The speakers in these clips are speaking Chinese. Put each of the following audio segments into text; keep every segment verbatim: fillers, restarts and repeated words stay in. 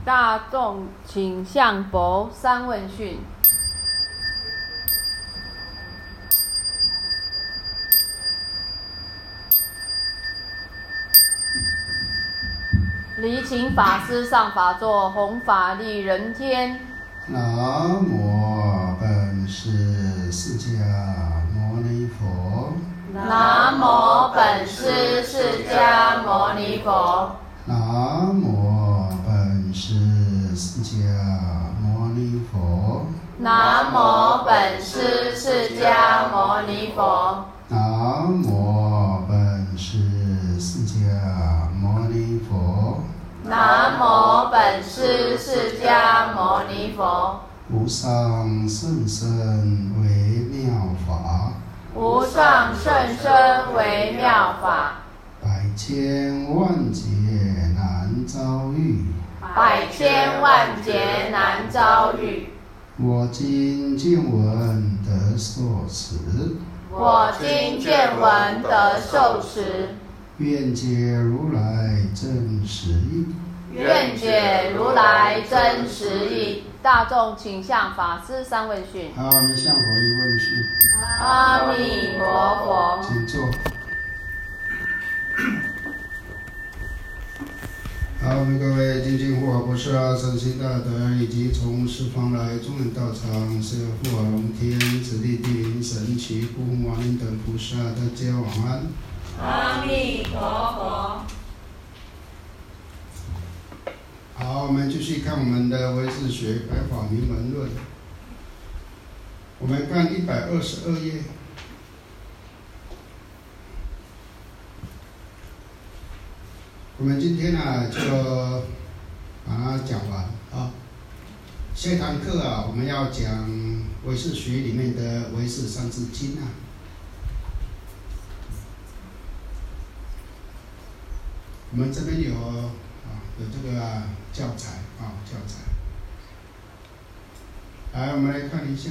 大众请向佛三问讯。礼请法师上法座，弘法利人天。 南无本师释迦牟尼佛。 南无本师释迦牟尼佛。 南无本师释迦牟尼佛。 南无本师释迦牟尼佛。 南无本师释迦牟尼佛。 南无本师释迦牟尼佛。 无上甚深微妙法， 无上甚深微妙法， 百千万劫难遭遇， 百千万劫难遭遇。 我今见闻得受持， 我今见闻得受持， 愿解如来真实义。 愿解如来真实义。大众请向法师三问讯。 好，我们向佛一问讯。 阿弥陀佛。 请坐。好，我们各位精进护法菩萨、善心大德，以及从四方来中人道场、舍护法龙天、子弟地灵神奇、护护王灵等菩萨，大家晚安。 阿弥陀佛。 好，我们继续看我们的唯识学白法明门论。我们看一百二十二页。我们今天呢、啊、就把它讲完啊。下一堂课啊，我们要讲唯识学里面的唯识三字经啊。我们这边有啊有这个、啊、教材啊教材。来，我们来看一下。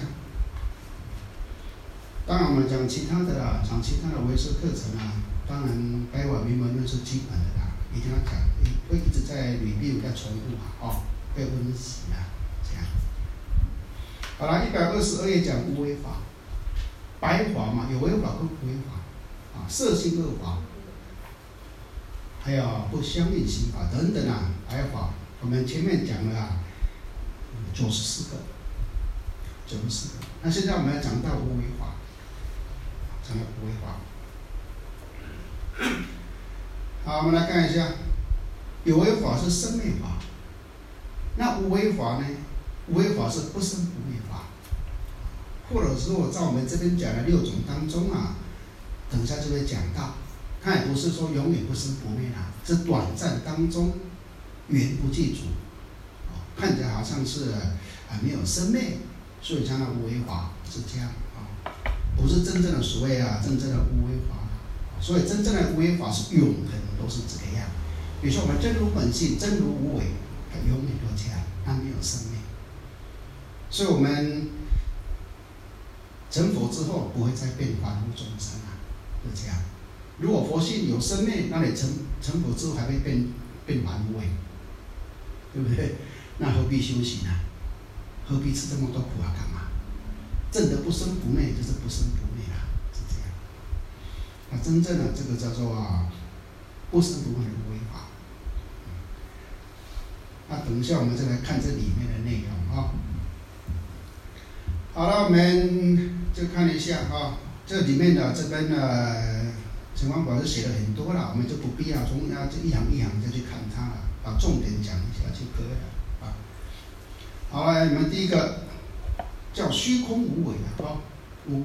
当然，我们讲其他的啦，讲其他的唯识课程啊，当然白话明门论是基本的啦。一定要讲，会一直在review在重复啊，哦，被温习啊，这样。好了，一百二十二页讲无为法，白法嘛，有为法跟无为法，啊，色性恶法，还有不相应行法等等啊，白法，我们前面讲了啊，九十四个，九十四个。那现在我们要讲到无为法，讲到无为法。好，我们来看一下，有为法是生灭法，那无为法呢？无为法是不生不灭法，或者说在我们这边讲的六种当中啊，等一下就会讲到，它也不是说永远不生不灭啦，是短暂当中缘不具足，看起来好像是啊没有生灭，所以讲的无为法是这样啊，不是真正的所谓啊真正的无为法。所以真正的无为法是永恒，都是这个样。比如说我们真如本性，真如无为，它永远都这样，它没有生灭。所以我们成佛之后不会再变凡夫众生啊，就这样。如果佛性有生灭，那你成成佛之后还会变变凡夫哎，对不对？那何必修行啊？何必吃这么多苦啊？干嘛？正得不生不灭，就是不生不灭啦。那真正的这个叫做啊不生不灭的无为法。那等一下我们再来看这里面的内容啊。好了，我们就看一下啊，这里面的这边的陈光法师写了很多了，我们就不必要从啊这一行一行再去看它了，把重点讲一下就可以了啊。好了，我们第一个叫虚空无为啊，无为。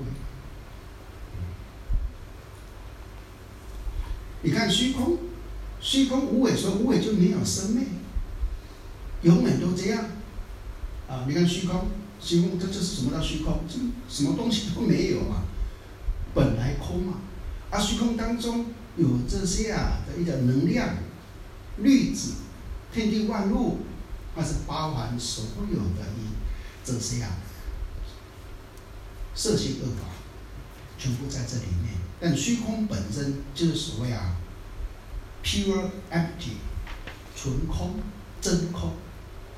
你看虚空，虚空无为，所以无为就没有生灭，永远都这样。啊，你看虚空，虚空这这是什么叫虚空？这什么东西都没有嘛，本来空嘛。啊，虚空当中有这些啊的一个能量、粒子、天地万物，它是包含所有的一这些啊色性恶法，全部在这里面。但虚空本身就是所谓啊 pure empty 纯空真空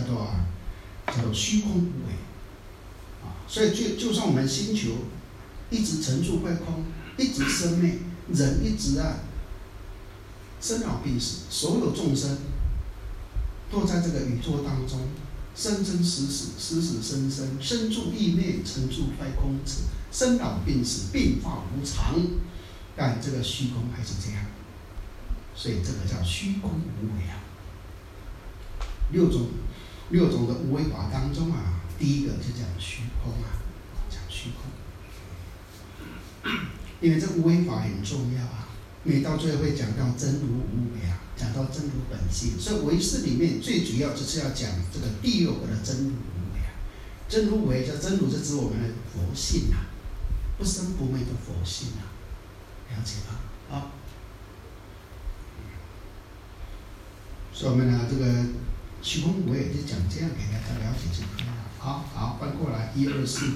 做啊，叫做虚空无为啊。所以就就算我们星球一直成住坏空，一直生灭，人一直啊生老病死，所有众生都在这个宇宙当中生生死死，死死生生，生住异灭，成住坏空，生老病死，变化无常。但这个虚空还是这样，所以这个叫虚空无为啊。六种六种的无为法当中啊，第一个就讲虚空啊，讲虚空，因为这无为法很重要啊。每到最后会讲到真如无为啊，讲到真如本性，所以唯识里面最主要就是要讲这个第六个的真如无为啊。真如无为叫真如，是指我们的佛性啊，不生不灭的佛性啊，了解吗？啊，所以我们呢，这个虚空无为就讲这样给大家了解就可以了。好，好，翻过来，一二四。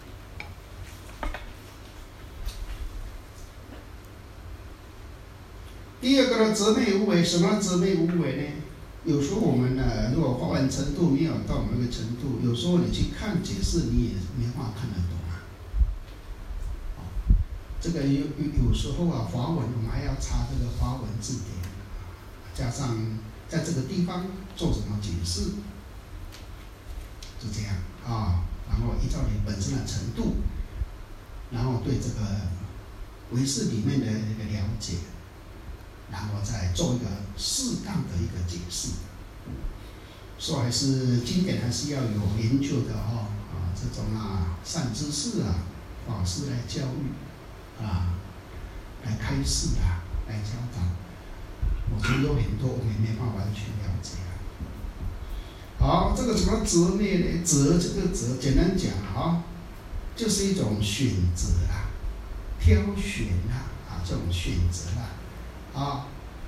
第二个呢，责灭无为。什么责灭无为呢？有时候我们呢，如果发完程度没有到某个程度，有时候你去看解释，你也没办法看得懂啊。哦，这个有有有时候啊，华文我们还要查这个华文字典，加上在这个地方做什么解释，就这样啊。然后依照你本身的程度，然后对这个唯识里面的一个了解。然后再做一个适当的一个解释，所以还是经典还是要有研究的哦啊，这种啊善知识啊，法师来教育啊，来开示啊，来教导。我觉得有很多我们没办法完全了解啊。好，这个什么择灭呢？择这个择，简单讲啊，就是一种选择啦、挑选啦啊，这种选择啦。啊，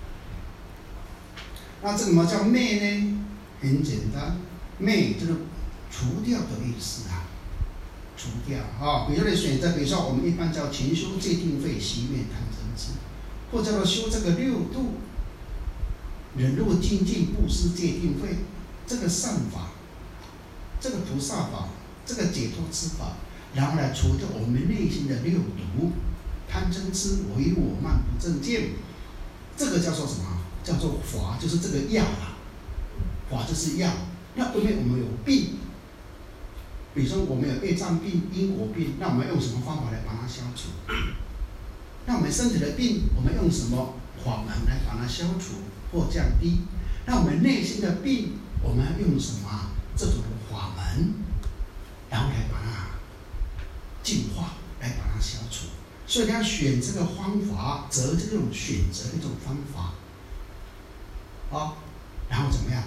那这什么叫灭呢？很简单，灭就是除掉的意思啊，除掉啊。比如你选择，比如说我们一般叫勤修戒定慧、息灭贪嗔痴，或者叫做修这个六度、忍辱精进、布施戒定慧，这个善法，这个菩萨法，这个解脱之法，然后来除掉我们内心的六毒、贪嗔痴、我欲我慢不正见。这个叫做什么？叫做法，就是这个药啊。法就是药。那因为我们有病，比如说我们有业障病、因果病，那我们用什么方法来把它消除？那我们身体的病，我们用什么法门来把它消除或降低？那我们内心的病，我们用什么这种法门，然后来把它净化，来把它消除？所以你要选这个方法，择这种选择的一种方法，啊，然后怎么样？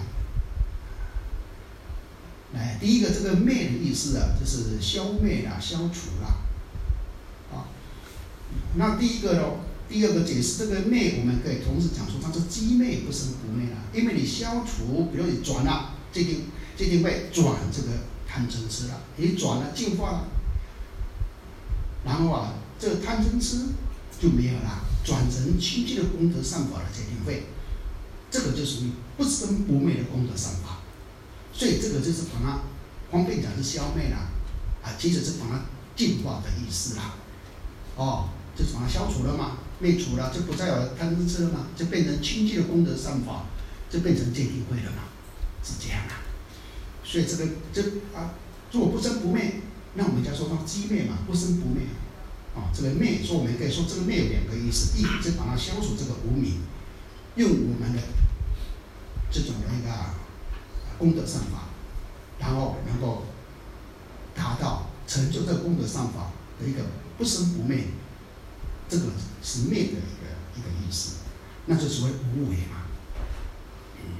来，第一个这个灭的意思啊，就是消灭啦、消除啦，啊，那第一个呢，第二个解释这个灭，我们可以同时讲说它是积灭不生不灭啦，因为你消除，比如你转了，这定这定会转这个贪嗔痴了，你转了净化了，然后啊。这个贪嗔痴就没有了，转成清净的功德善法的戒定慧，这个就属于不生不灭的功德善法，所以这个就是把它方便讲是消灭了，啊，其实是把它净化的意思啦，哦，就是把它消除了嘛，灭除了，就不再有贪嗔痴了嘛，就变成清净的功德善法，就变成戒定慧了嘛，是这样啊，所以这个这啊，如果不生不灭，那我们叫说到积灭嘛，不生不灭。啊，这个灭，所以我们可以说这个灭有两个意思，第一是把它消除这个无明，用我们的这种的一个功德善法，然后能够达到成就这个功德善法的一个不生不灭，这个是灭的一个一个意思，那就所谓无为嘛。嗯，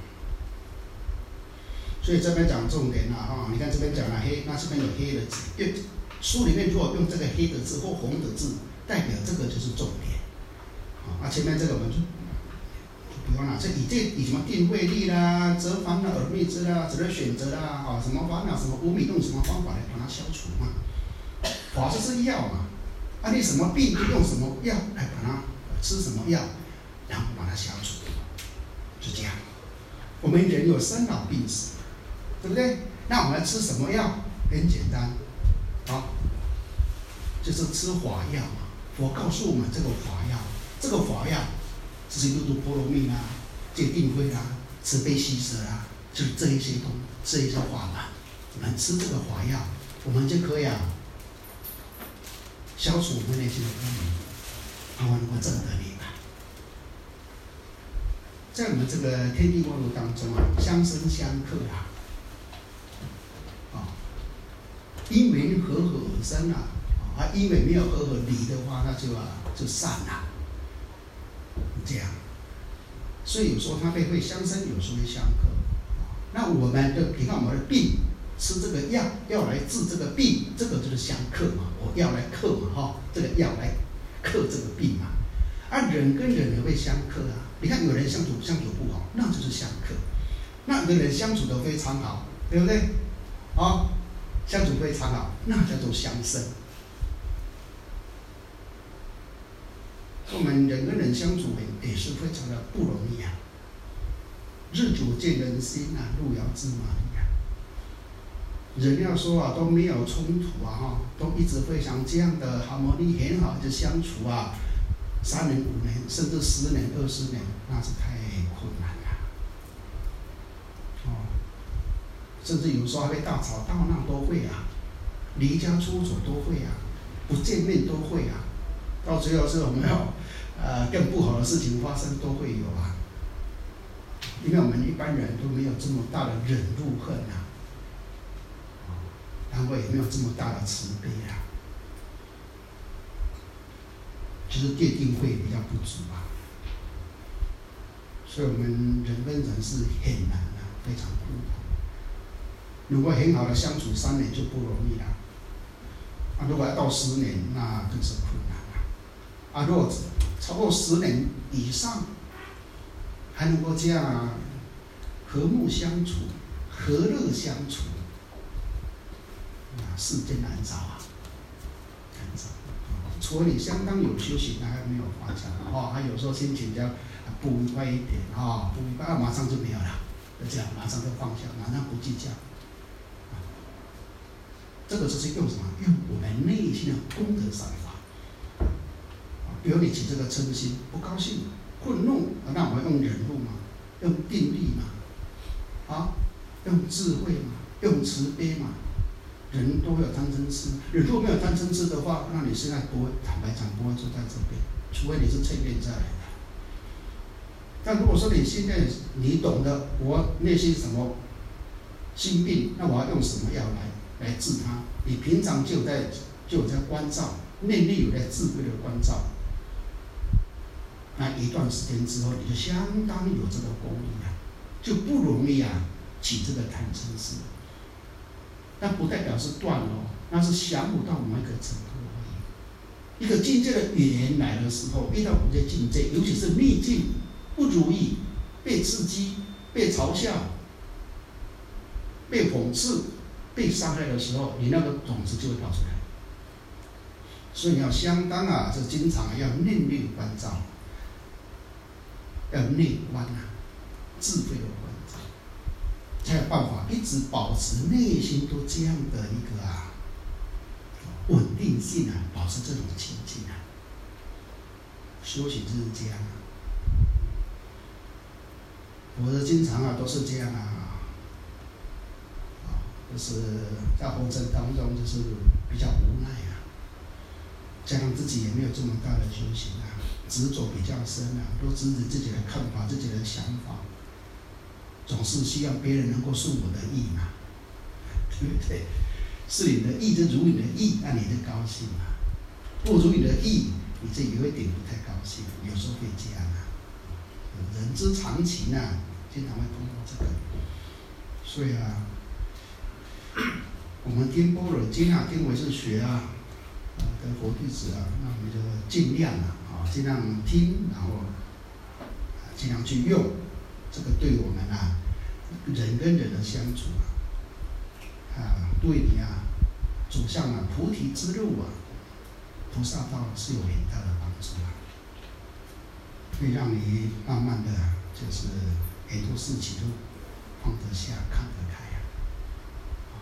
所以这边讲重点了啊，你看这边讲了黑，那这边有黑的字，因为书里面如果用这个黑的字或红的字，代表这个就是重点。啊，前面这个我们就不用了，这以这以什么定慧力啦、择烦恼而灭之啦、择人选择啦，啊，什么烦恼、什么无明，用什么方法来把它消除嘛？法就是药嘛，啊，你什么病就用什么药来把它吃什么药，然后把它消除，就这样。我们人有生老病死， 对不对？那我们吃什么药？很简单，好，就是吃法药嘛。佛告诉我们这个法药，这个法药就是六度波罗蜜啦、戒定慧啦、慈悲喜舍啦，就是这一些东这一些法嘛。我们吃这个法药，我们就可以啊，消除我们内心的污名，让我们能够证得涅槃。在我们这个天地万物当中啊，相生相克啊，啊，因缘和合而生啊，啊，因缘没有和合离的话，那就啊就散了，这样。所以有时候它会会相生，有时候会相克。那我们的你看我们的病，吃这个药要来治这个病，这个就是相克嘛，我药来克嘛，哈，这个药来克这个病嘛。啊，人跟人也会相克啊。你看有人相处相处不好，那就是相克；那有的人相处得非常好，对不对？啊、哦，相处非常好，那叫做相生。我们人跟人相处也是非常的不容易啊。日久见人心啊，路遥知马力啊。人要说啊都没有冲突啊，哈，都一直非常这样的harmony很好的相处啊。三年、五年，甚至十年、二十年，那是太困难了。哦，甚至有时候还会大吵大闹都会啊，离家出走都会啊，不见面都会啊，到最后是有没有呃更不好的事情发生都会有啊。因为我们一般人都没有这么大的忍辱恨啊，然后也没有这么大的慈悲啊。其实戒定慧比较不足啊，所以我们人跟人是很难的、啊，非常困难。如果很好的相处三年就不容易了，啊，如果要到十年，那更是困难了。啊，如果超过十年以上，还能够这样啊，和睦相处、和乐相处，啊，世间难找啊，难找。除了你相当有修行，还没有放下哦，他有时候心情比较不愉快一点啊，不愉快，马上就没有了，就这样，马上就放下，马上不计较。这个就是用什么？用我们内心的功德善法。比如你起这个嗔心，不高兴、愤怒，那我们用忍辱嘛，用定力嘛，啊，用智慧嘛，用慈悲嘛。人都有贪嗔痴，你如果没有贪嗔痴的话，那你现在不会，坦白讲不会坐在这边，除非你是淬炼下来的。但如果说你现在你懂得我内心什么心病，那我要用什么药来来治它？你平常就有在就有在关照，内力有在智慧的关照，那一段时间之后，你就相当有这个功力啊，就不容易啊起这个贪嗔痴。那不代表是断了，那是降伏到某一个程度而已。一个境界的缘来的时候，遇到某些境界，尤其是逆境、不如意、被刺激、被嘲笑、被讽刺、被伤害的时候，你那个种子就会跑出来。所以你要相当啊，就经常要内力关照，要内观啊，智慧的关照。才有办法一直保持内心都这样的一个啊稳定性啊，保持这种情境啊。修行就是这样啊，我的经常啊都是这样啊，啊，就是在红尘当中就是比较无奈啊，加上自己也没有这么大的修行啊，执着比较深啊，都支持自己的看法、自己的想法。总是希望别人能够顺我的意嘛，对不对？是你的意就如你的意，那你就高兴嘛。不如你的意，你就有一点不太高兴，有时候会这样啊。人之常情啊，经常会碰到这个。所以啊，我们听般若经啊，听为是学啊，啊，跟佛弟子啊，那我们就尽量啊，啊，尽量听，然后尽量去用。这个对我们啊，人跟人的相处啊，啊，对你啊，走向啊菩提之路啊，菩萨道是有很大的帮助啊，会让你慢慢的就是很多事情都放得下、看得开啊。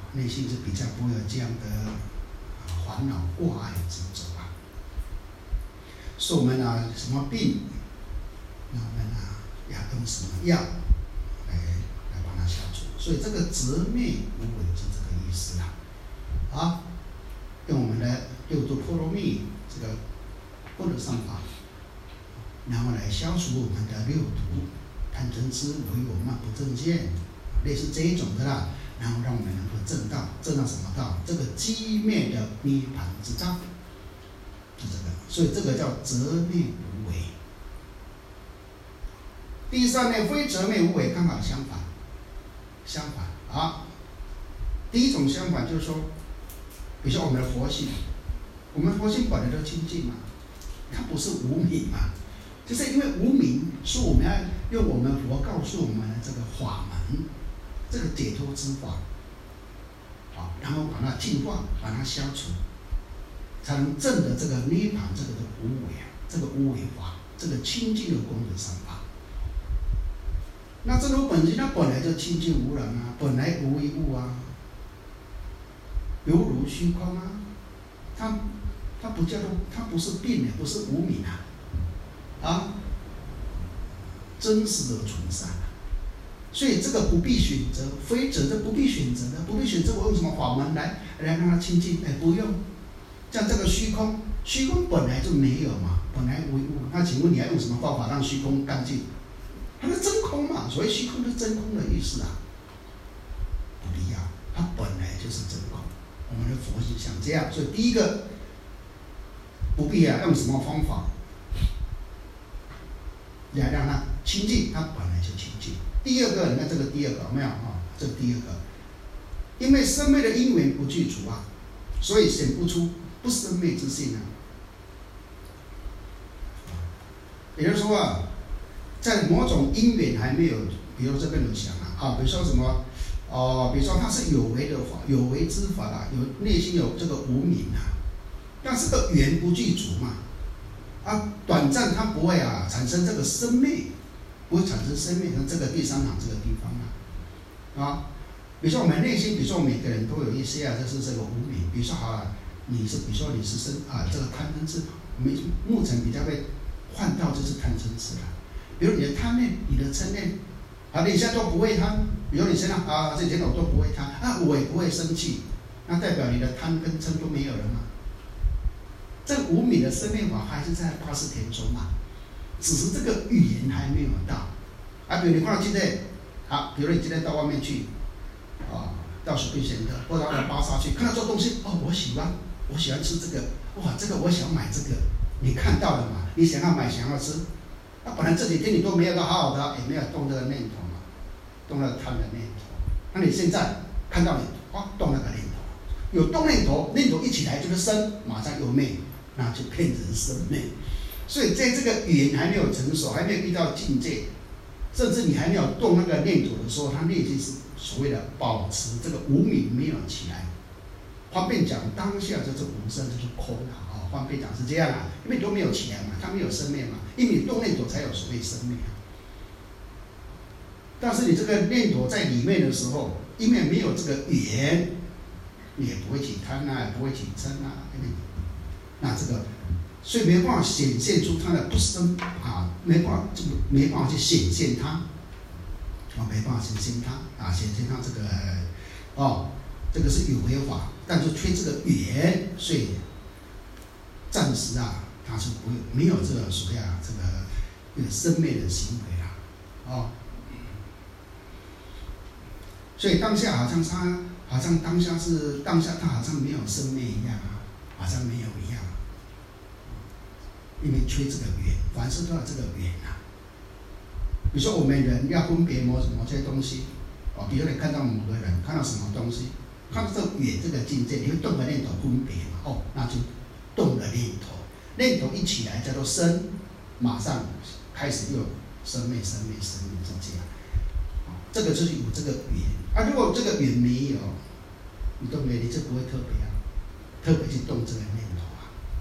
内心是比较不会有这样的烦恼挂碍执着啊。所以我们啊，什么病，那我们啊要用什么药来来把它消除。所以这个直灭无为是这个意思啊。好，用我们的六度波罗蜜这个般若三法，然后来消除我们的六毒、贪嗔痴、唯我慢不正见，类似这一种的啦。然后让我们能够证道，证到什么道？这个寂灭的涅槃之道，是这个。所以这个叫折灭无为。第三呢，非折灭无为，刚好相反。相反啊，第一种相反就是说，比如说我们的佛性，我们佛性本来就清净嘛，它不是无明嘛，就是因为无明，所以我们要用我们佛告诉我们的这个法门。这个解脱之法，啊，然后把它净化，把它消除，才能证得这个涅槃，这个的无为啊，这个无为法，这个清净的功德三法。那真如本性，它本来就清净无染啊，本来无一物啊，犹如虚空啊，它它不叫做，它不是病的，不是无明啊，啊，真实的存在。所以这个不必选择，非择这不必选择的，不必选择我用什么法门来来让它清净？哎，不用。像这个虚空，虚空本来就没有嘛，本来无一物。那请问你要用什么方法让虚空干净？它是真空嘛，所以虚空是真空的意思啊。不必要，它本来就是真空。我们的佛性像这样，所以第一个不必要用什么方法来让它清净，它本来就清净。第二个，你看这个第二个有没有啊？这个第二个，因为生灭的因缘不具足啊，所以显不出不生灭之性啊。也就是说啊，在某种因缘还没有，比如这边有讲啊，啊，比如说什么，哦、呃，比如说它是有为的法，有为之法啦，有内心有这个无明啊，但是个缘不具足嘛，啊，短暂它不会啊产生这个生灭。不会产生生命，像这个第三行这个地方啊，啊，比如说我们内心，比如说每个人都有一些啊，就是这个无明，比如说啊，你是比如说你是生啊这个贪嗔痴，我们目前比较被换到就是贪嗔痴了，比如你的贪念，你的嗔念，啊你现在都不会贪，比如你现在啊这几天我都不会贪，啊我也不会生气，那代表你的贪跟嗔都没有了嘛？这个无明的生命法还是在八十天中嘛？只是这个语言还没有到，啊，比如你看到今天，啊，比如你今天到外面去，啊，到水边闲的，或者到巴萨去，看到这东西，哦，我喜欢，我喜欢吃这个，哇，这个我想买这个，你看到了嘛？你想要买，想要吃，那、啊、本来这几天你都没有个好好的，也没有动这个念头嘛，动了贪的念头，那你现在看到你，哦，动那个念头，有动念头，念头一起来就是生，马上又灭，那就变成生灭。所以在这个语言还没有成熟，还没有遇到境界，甚至你还没有动那个念头的时候，他内心是所谓的保持这个无明没有起来。方便讲，当下就是无生，就是空了啊。方便讲是这样啊，因为你都没有起来嘛，它没有生灭嘛，因为你动念头才有所谓生灭啊。但是你这个念头在里面的时候，因为没有这个语言，你也不会起贪啊，也不会起嗔啊，那这个。所以没办法显现出它的不生啊，没办法就没办法去显现它，啊，没办法显现它啊，显现它这个哦，这个是有为法，但是缺这个语言，所以暂时啊，它是不没有这个所谓啊这个这个生灭的行为啦，哦，所以当下好像它好像当下是当下，它好像没有生灭一样啊，好像没有一样。因为缺这个缘，凡事都要这个缘啊。比如说我们人要分别某某些东西，哦，比如你看到某个人，看到什么东西，看到这个缘这个境界，你会动个念头分别嘛？哦，那就动了念头，念头一起来叫做生，马上开始又生灭、生灭、生灭，是这样。哦，这个就是有这个缘啊。如果这个缘没有，你动没，你就不会特别啊，特别去动这个念头。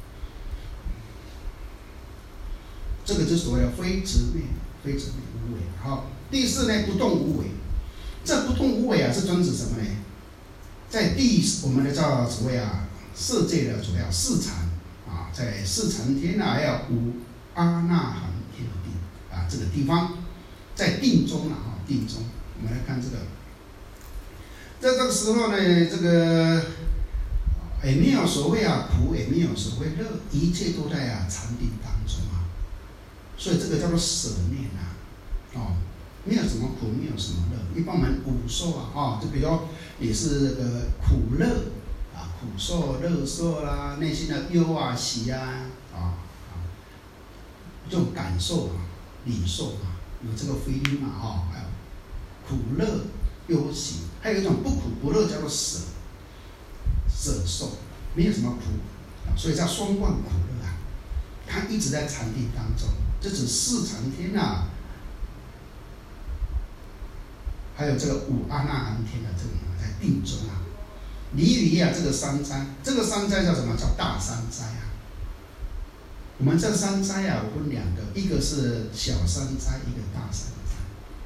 这个就是所谓的非执灭，非执灭无为。好，第四呢，不动无为。这不动无为啊，是专指什么呢？ 在第我们的叫所谓啊色界的主要四禅啊，在四禅天啊，还有五阿那含天的地啊这个地方，在定中啊，定中，我们来看这个，在这个时候呢，这个也没有所谓啊苦，也没有所谓乐，一切都在啊禅定当中啊，所以这个叫做舍念啊，哦。没有什么苦，没有什么乐。一般我们五受啊，啊，就比如也是这个苦乐啊，苦受、乐受啦，内心的忧啊、喜啊，啊啊，这种感受啊、理受啊，有这个feeling嘛，哈，还有苦乐忧喜，还有一种不苦不乐，叫做舍舍受，没有什么苦，啊，所以叫双贯苦乐啊。它一直在禅定当中，这指四禅天啊。还有这个五阿那含天的这里在定中啊，离离啊这个三灾，这个三灾叫什么？叫大三灾啊。我们这三灾啊，分两个，一个是小三灾，一个大三灾。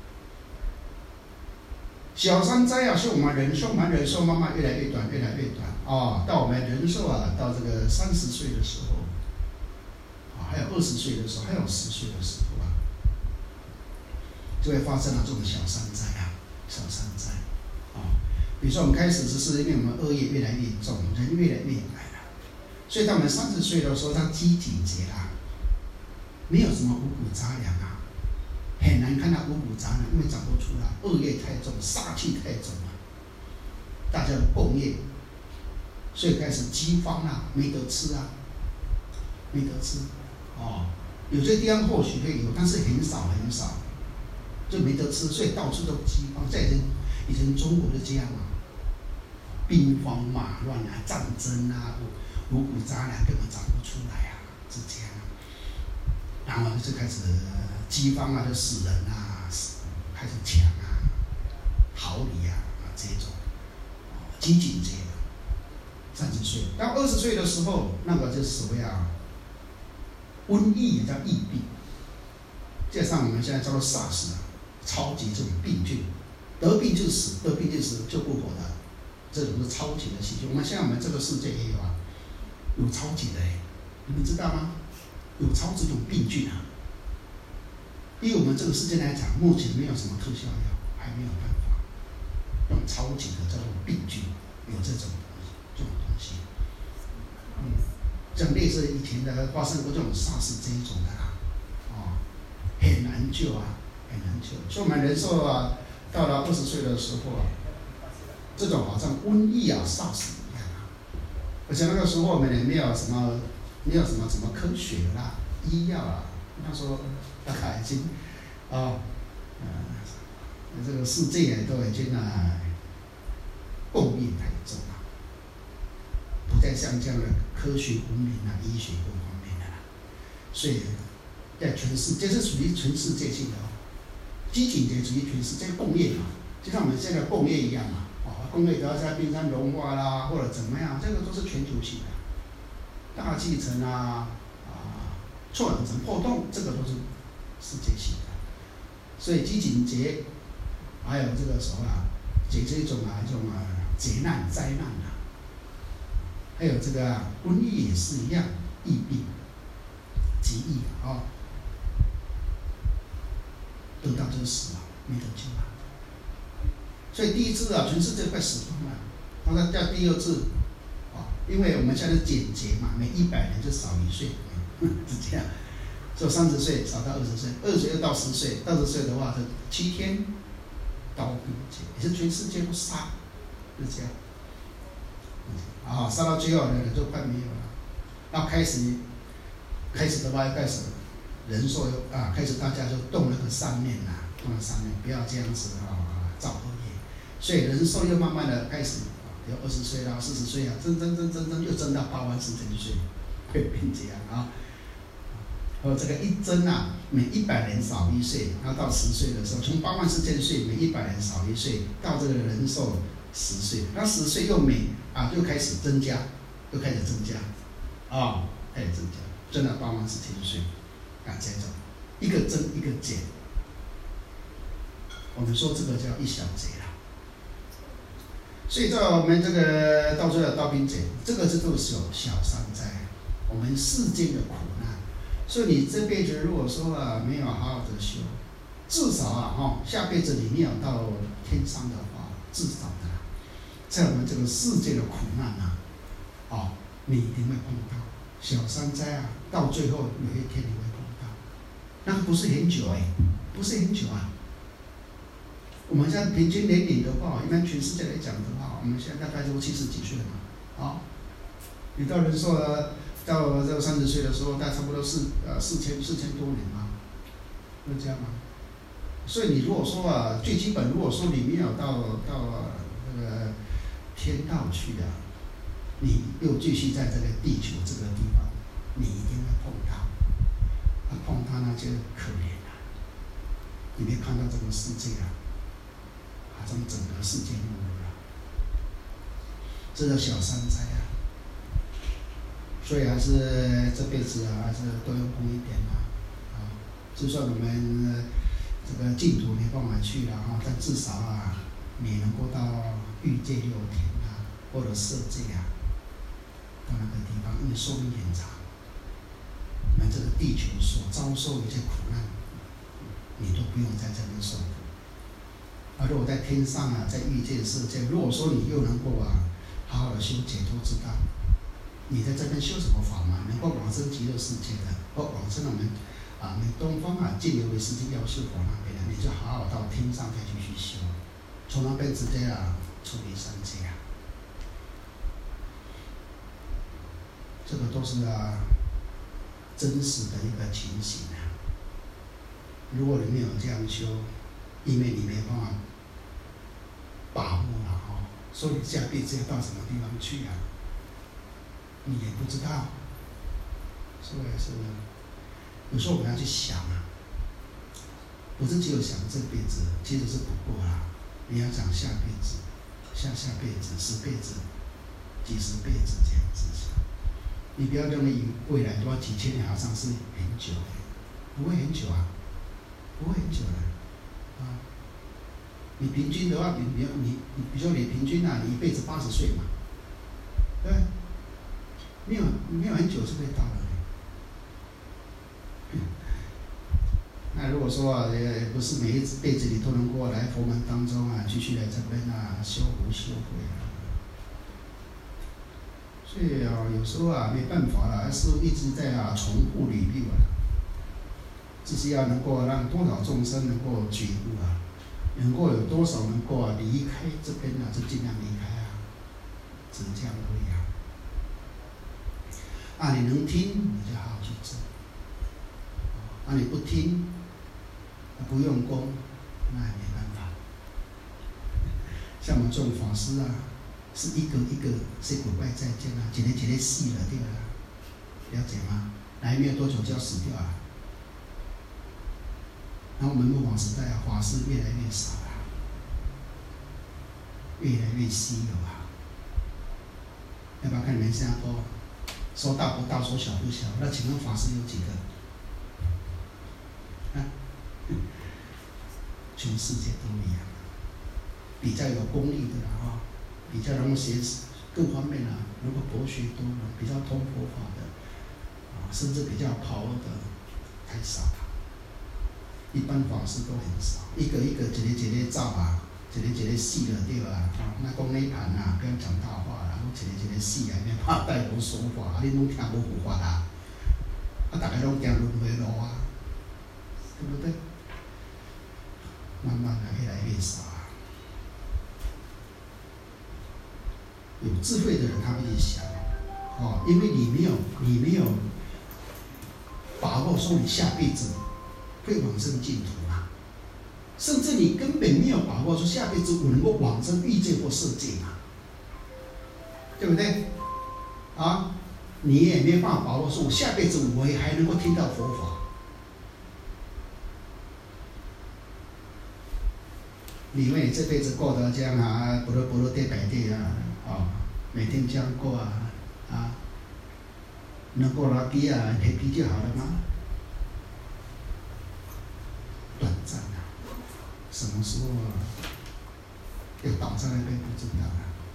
小三灾啊，是我们人寿，我们人寿慢慢越来越短，越来越短啊。到我们人寿啊，到这个三十岁的时候，啊，还有二十岁的时候，还有十岁的时候啊，就会发生了这种小三灾啊。小三灾，啊，比如说我们开始只是因为我们恶业越来越重，人越来越矮了，所以到我们三十岁的时候，他机警节啦，没有什么五谷杂粮啊，很难看到五谷杂粮，因为长不出来，恶业太重，杀气太重了，大家的共业，所以开始饥荒啊，没得吃啊，没得吃，哦，有些地方或许会有，但是很少很少。就没得吃，所以到处都饥荒。在以前，以前中国就这样啊，兵荒马乱啊，战争啊，五谷杂粮根本长不出来啊，是这样。然后就开始饥荒啊，就死人啊，开始抢啊，逃离啊，啊这种，饥馑节。三十岁到二十岁的时候，那个就是所谓啊，瘟疫也叫疫病，加上我们现在叫做 SARS 啊。超级这种病菌，得病就死，得病就死，救不活的，这种是超级的细菌。我们现在我们这个世界也有啊，有超级的哎，你们知道吗？有超级种病菌啊。以我们这个世界来讲，目前没有什么特效药，还没有办法用超级的这种病菌，有这种这种东西。嗯，像类似以前的发生过这种 SARS 这一种的啦，哦，很难救啊。很难救，所以我们人寿啊，到了二十岁的时候啊，这种好像瘟疫啊、SARS 一样啊。而且那个时候我们也没有什么，没有什么什么科学啦、医药啊，那时候大概已经啊，呃，这个世界都已经啊，共业太重了，不再像这样的科学文明啊、医学各方面的了，所以在全世界，这是属于全世界性的哦。饥馑节属于全世界共业嘛，就像我们现在共业一样嘛，哦，共业只要在冰山融化啦，或者怎么样，这个都是全球性的。大气层啊，啊，臭氧层破洞，这个都是世界性的。所以饥馑节，还有这个什么啊，解决一种啊一种啊劫难灾难啊，还有这个、啊、瘟疫也是一样，疫病、疾疫啊。哦，得到就死了，没得救了。所以第一次啊，全世界快死光了。然后到第二次，啊，因为我们现在是减节嘛，每一百年就少一岁，是这样。所以三十岁少到二十岁，二十岁又到十岁，二十岁的话是七天刀兵节，也是全世界都杀，是这样。啊，杀到最后的人就快没有了。然后开始，开始的话开始。人寿啊，开始大家就动了个善念呐、啊，动了善念，不要这样子啊，造恶业。所以人寿又慢慢的开始，有二十岁啦、四十岁啊，增增增增增，又增到八万四千岁，会变这样啊。和这个一增啊，每一百年少一岁，然后到十岁的时候，从八万四千岁每一百年少一岁，到这个人寿十岁，那十岁又每啊又开始增加，又开始增加，啊，开始增加，增到八万四千岁。啊，这种一个增一个减，我们说这个叫一小节啦。 所以在我们这个到最后到冰节，这个是都是小山灾，我们世间的苦难。所以你这辈子如果说啊没有好好的修，至少啊哈、哦、下辈子你没有到天上的话，至少的，在我们这个世界的苦难啊，哦，你一定会碰到小山灾啊，到最后有一天你会碰到，那个不是很久哎，不是很久啊。我们现在平均年龄的话，一般全世界来讲的话，我们现在大概都七十几岁了嘛，啊、哦，你到人寿了，到这三十岁的时候，大概差不多四呃四千四千多年嘛，会这样吗？所以你如果说啊，最基本，如果说你没有到到那个天道去啊，你又继续在这个地球这个地方，你一定会碰到，啊碰到那就可怜了。你没看到这个世界啊，好像整个世界没有了，这叫小山灾啊。所以还是这辈子啊，还是多用功一点啊，啊，就算我们、呃、这个净土没办法去了啊，但至少啊，你能够到欲界六天啊，或者色界啊，到那个地方，因为寿命很长，我们这个地球所遭受一些苦难，你都不用在这边受苦。而如果在天上啊，在欲界世界，如果说你又能够啊，好好的修解脱之道，你在这边修什么法门，能够往生极乐世界的，或往生我们啊，我们东方啊，净流为世界要修法那边的，你就好好到天上再继续修，从那边直接啊，出离三界啊，这个都是啊，真实的一个情形啊。如果你没有这样修，因为你没办法把握了哦，说你下辈子要到什么地方去啊，你也不知道。所以是，有时候我们要去想啊，不是只有想这辈子，其实是不够啦。你要想下辈子、下下辈子、十辈子、几十辈子这样子想。你不要认为未来多几千年好像是很久，不会很久啊，不会很久的啊。你平均的话，你你你你，比如说你平均啊，你一辈子八十岁嘛，对，没有没有很久就会到了。嗯、那如果说啊，也不是每一辈子你都能够来佛门当中啊，继续来这边啊修福修慧啊。所以啊，有时候啊没办法了，还是一直在啊重复履历啊，就是要能够让多少众生能够觉悟啊。能够有多少能够啊离开这边啊，就尽量离开啊，只是这样而已啊。啊，你能听你就好好去做，啊你不听，不用功，那也没办法。像我们这种法师啊，是一个一个说 goodbye 再见啊，一个一个死了对了，了解吗？来没有多久就要死掉了。然后我们末法时代啊，法师越来越少了，越来越稀有啊。要不要看你们新加坡？说大不大，说小不小。那请问法师有几个？啊，全世界都一样。比较有功力的啦，哈，比较能够学各方面啊，如果博学多了，比较通佛法的，啊，甚至比较跑的，太少了。一般法师都很少，一个一个一个一个走啊，一个一个死了对啊，啊，那讲内盘啊，不要讲大话啦，讲一个一个死啊，免怕带佛说法，啊，你拢听无佛法啦，啊，大家拢行轮回路啊，对不对？慢慢的越来越少啊。有智慧的人他会去想，哦，因为你没有你没有把握说你下辈子会往生净土嘛，甚至你根本没有把握说下辈子我能够往生欲界或色界嘛，对不对？啊，你也没有办法把握说我下辈子我也还能够听到佛法。你以为你这辈子过得这样啊，不落不落跌摆跌啊，啊，每天这样过啊，啊，能够拉皮啊，happy就好了吗？短暂啊，什么时候要倒在那边不知道啊。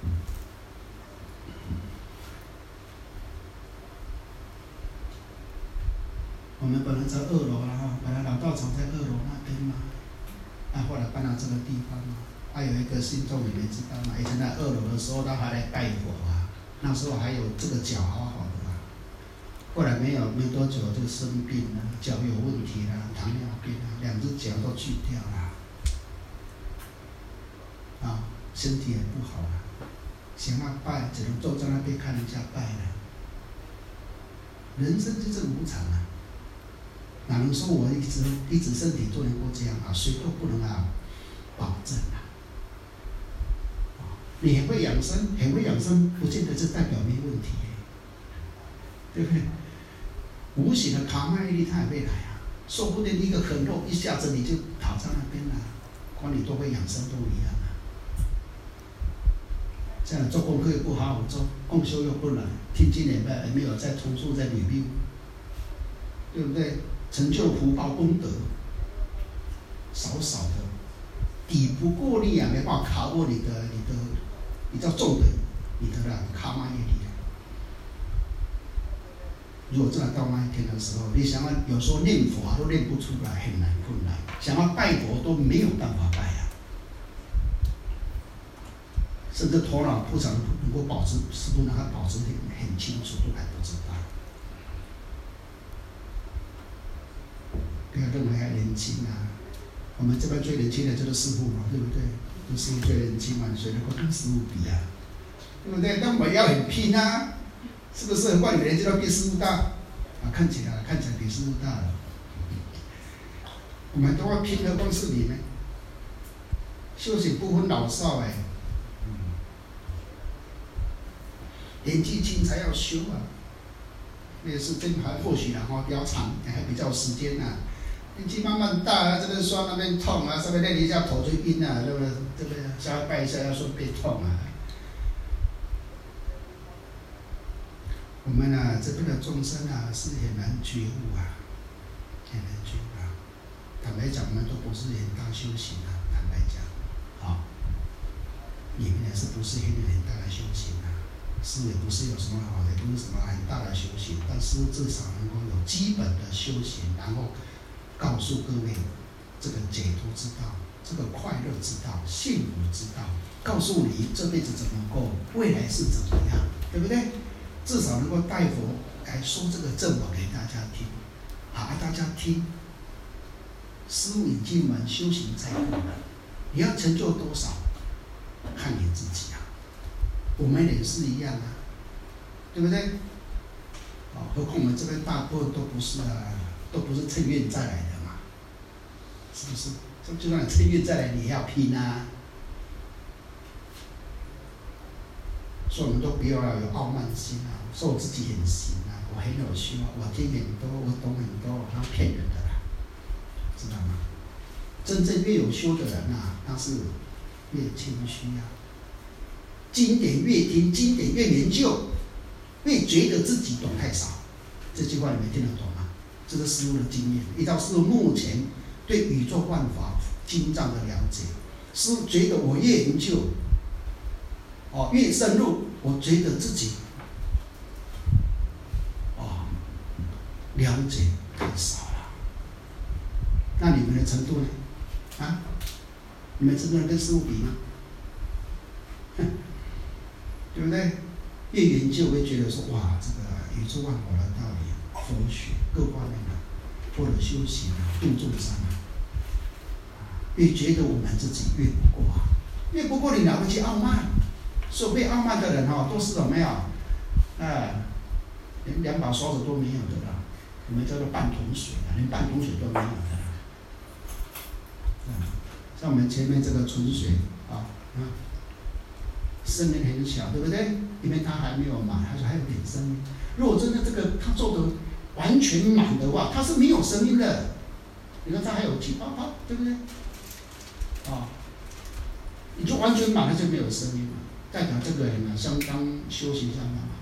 我们本来在二楼啊，哈，本来老道场在二楼那边嘛，啊，后来搬到这个地方嘛。还、啊、有一个信众你们知道吗？以前在二楼的时候，他还来拜佛啊，那时候还有这个脚好好的啊。后来没有没多久就生病了，脚有问题了，糖尿病啊，两只脚都锯掉了，啊，身体也不好了。想要拜，只能坐在那边看人家拜了。人生就是无常啊，哪能说我一直一直身体都能够这样啊？谁都不能啊保证啊。你很会养生，很会养生，不见得是代表没问题，对不对？无形的卡麦力它也会来啊，说不定一个啃肉，一下子你就跑到那边了，管你多会养生都一样啊。这样做功课又不好好做，共修又不来，听经也没没有在重复在履历，对不对？成就福报功德，少少的，抵不过你啊，没办法卡过你的你的比较重的你的那卡玛业力。如果真的到那一天的时候，你想要有时候念佛啊都念不出来，很难困难；想要拜佛都没有办法拜啊，甚至头脑不常能够保持，是不是让他保持很很清楚，都还不知道。不要认为还年轻啊，我们这边最年轻的就是师父嘛，对不对？就师父最年轻嘛，谁能够跟师父比啊？对不对？但我们要很拼啊，是不是？很快你年纪都比师父大啊，看起来看起来比师父大了。我们都要拼的，光是你们修行不分老少哎，年纪轻才要修啊。那是真还或许然后比较长，还比较有时间啊。年纪慢慢大啊，这边酸那边痛啊，上面练一下头就晕啊，对不对？对不对？下拜一下要说背痛啊。我们啊，这边的众生啊，是很难觉悟啊，很难觉悟啊。坦白讲，我们都不是很大修行啊。坦白讲，好，你们也是不是很很大的修行啊？是也不是有什么好的，也不是什么很大的修行，但是至少能够有基本的修行，然后告诉各位这个解脱之道，这个快乐之道，幸福之道，告诉你这辈子怎么过，未来是怎么样，对不对？至少能够带佛来说这个正法给大家听，好，大家听。师父引进门，修行在过门，你要成就多少，看你自己啊。我们也是一样啊，对不对？哦，何况我们这边大部分都不是啊，都不是趁愿再来的嘛，是不是？就算你趁愿再来，你也要拼啊。所以我们都不要有傲慢心啊，说我自己很行啊，我很有修啊，我听很多，我懂很多，他骗人的啦，知道吗？真正越有修的人啊，他是越谦虚啊。经典越听，经典越研究，越觉得自己懂太少。这句话你们听得懂吗？这是师父的经验。依照师父目前对宇宙万法经藏的了解，师父觉得我越研究，哦，越深入，我觉得自己，哦，了解太少了。那你们的程度呢？啊，你们程度能跟师父比吗？对不对？越研究会觉得说，哇，这个宇宙万法的道理、佛学各方面的，或者修行啊、度众生啊，越觉得我们自己越不过啊，越不过你了不起傲慢。所以被傲慢的人哈、哦，都是怎么样？啊，连两把刷子都没有的啦，我们叫做半桶水啊，连半桶水都没有的啦。嗯，像我们前面这个纯水啊，啊。生命很小，对不对？因为它还没有满，还说还有点生命。如果真的这个它做的完全满的话，它是没有生命的。你看它还有气泡泡，对不对？啊，你就完全满，它就没有生命了。代表这个人呢，相当修行相当好。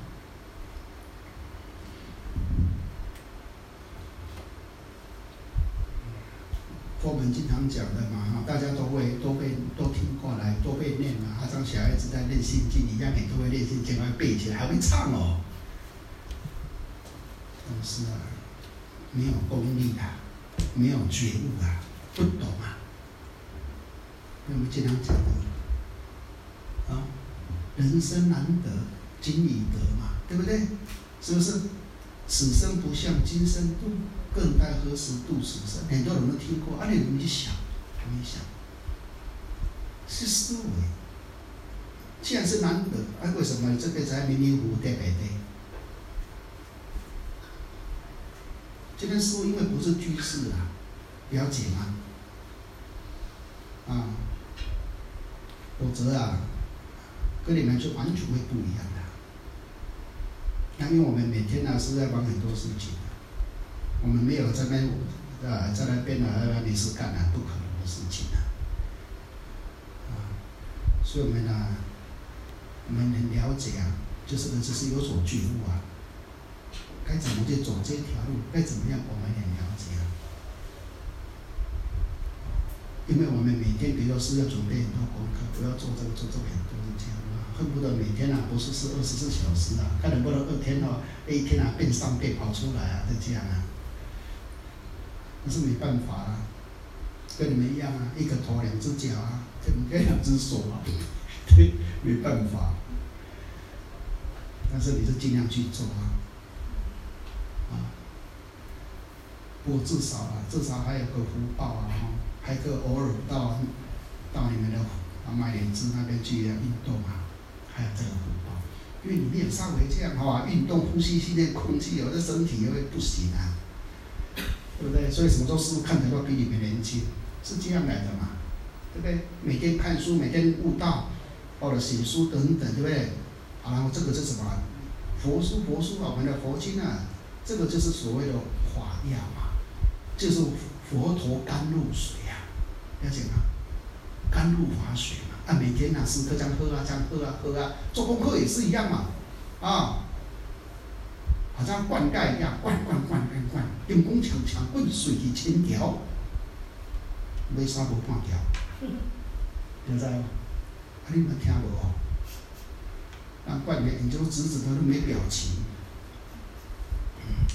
佛门经常讲的嘛，哈，大家都会都会都听过来，都会念嘛，好像小孩子在念心经一样，你都会念心经，还会背起来，还会唱哦。但是啊， 没有功力啊，没有觉悟啊，不懂啊。我们经常讲的啊，人生难得今已得嘛，对不对？是不是？此生不向今生度，更待何时度此生？很多人都听过，啊，你们去想，你想，是思维。既然是难得，啊，为什么你这辈子还迷迷糊糊、呆呆呆？这边说，因为不是居士啊，了解吗？啊，否则啊，跟你们就完全会不一样的。那因为我们每天呢、啊、是在忙很多事情的，我们没有在那啊在那边啊没事干啊，不可能的事情啊。啊，所以我们呢、啊，我们能了解啊，就是呢，只是有所觉悟啊，该怎么去走这条路，该怎么样，我们也了解啊。因为我们每天，比如说是要准备很多功课，不要做这个做这个很多是这样啊，恨不得每天啊，不是是二十四小时啊，看能不能二天哦，一天啊变三倍跑出来啊，就这样啊。那是没办法啊，跟你们一样啊，一个头两只脚啊，跟跟两只手啊，对，没办法。但是你是尽量去做啊，啊，不过至少啊，至少还有个福报啊，还可以偶尔到到你们的啊麦莲枝那边去运动啊，还有这个福报，因为你们也稍微这样哈、啊，运动呼吸训练空气，有的身体也会不行啊，对不对？所以什么时候师父看起来都比你们年轻，是这样来的嘛，对不对？每天看书，每天悟道，或者写书等等，对不对？好，然后这个是什么？佛书，佛书啊，我们的佛经啊，这个就是所谓的法药嘛，就是佛陀甘露水啊，了解吗？甘露法水嘛，啊，每天啊，时刻这样喝啊，这样喝啊，喝啊，做功课也是一样嘛，啊，好像灌溉一样，灌灌灌灌灌，用功强强灌水去千条，没啥无半条，了解吗？啊，你们听无哦？那灌的你就直直的都没表情，嗯，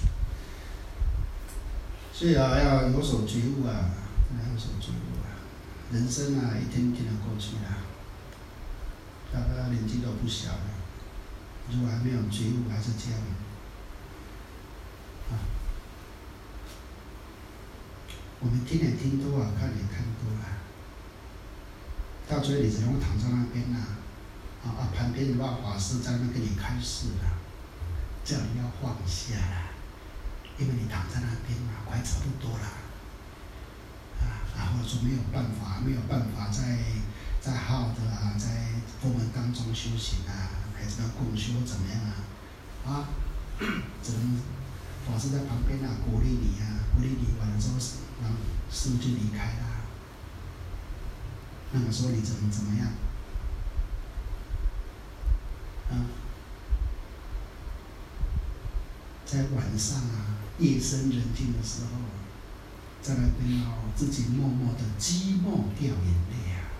所以啊，要有所觉悟啊，要有所觉悟啊。人生啊，一天一天的过去了，大家年纪都不小了，如果还没有觉悟，还是这样啊。我们听也听多啊，看也看多了，到最后你只能躺在那边啊。啊啊！旁边的法师在那边给你开示了，叫你要放下了，因为你躺在那边嘛，快差不多了，啊，然后说没有办法，没有办法在在好好的啊，在佛门当中修行啊，还是要共修怎么样啊？啊，只能法师在旁边啊，鼓励你啊，鼓励你完了之后，然后师父就离开了。那个时候你怎么怎么样？啊，在晚上啊，夜深人静的时候，在那边哦，自己默默的寂寞掉眼泪啊。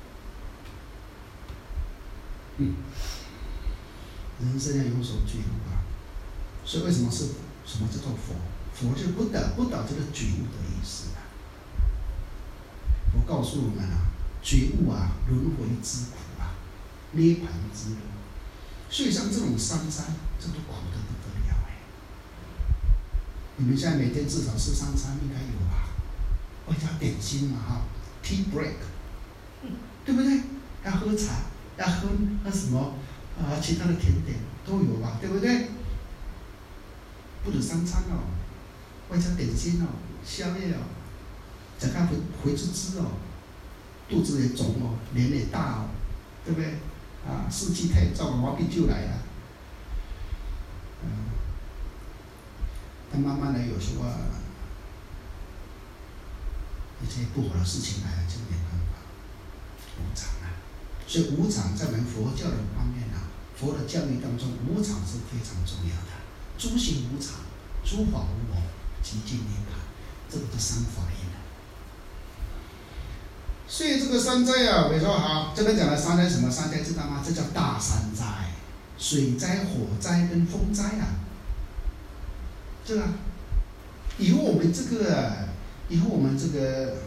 嗯，人生要有所觉悟啊。所以为什么是什么叫做佛？佛就不倒，不倒就是觉悟的意思啊。我告诉我们啊，觉悟啊，轮回之苦啊，涅槃之路。所以像这种三餐，这都苦得不得了哎。你们现在每天至少吃三餐，应该有吧？外加点心嘛哈 ，tea break， 对不对？要喝茶，要喝喝什么啊？其他的甜点都有吧，对不对？不止三餐哦，外加点心哦，宵夜哦，再看回回吃吃哦，肚子也肿哦，脸也大哦，对不对？啊，士气太重，毛病就来了。嗯，但慢慢的有时候啊，一些不好的事情来了就没办法，无常啊。所以无常在我们佛教的方面啊，佛的教育当中，无常是非常重要的。诸行无常，诸法无我，寂静涅槃，这个是三法印的。所以这个山灾啊，我说好，这边讲的山灾什么山灾知道吗？这叫大山灾，水灾、火灾跟风灾啊，是吧？ 以后我们这个，以后我们这个，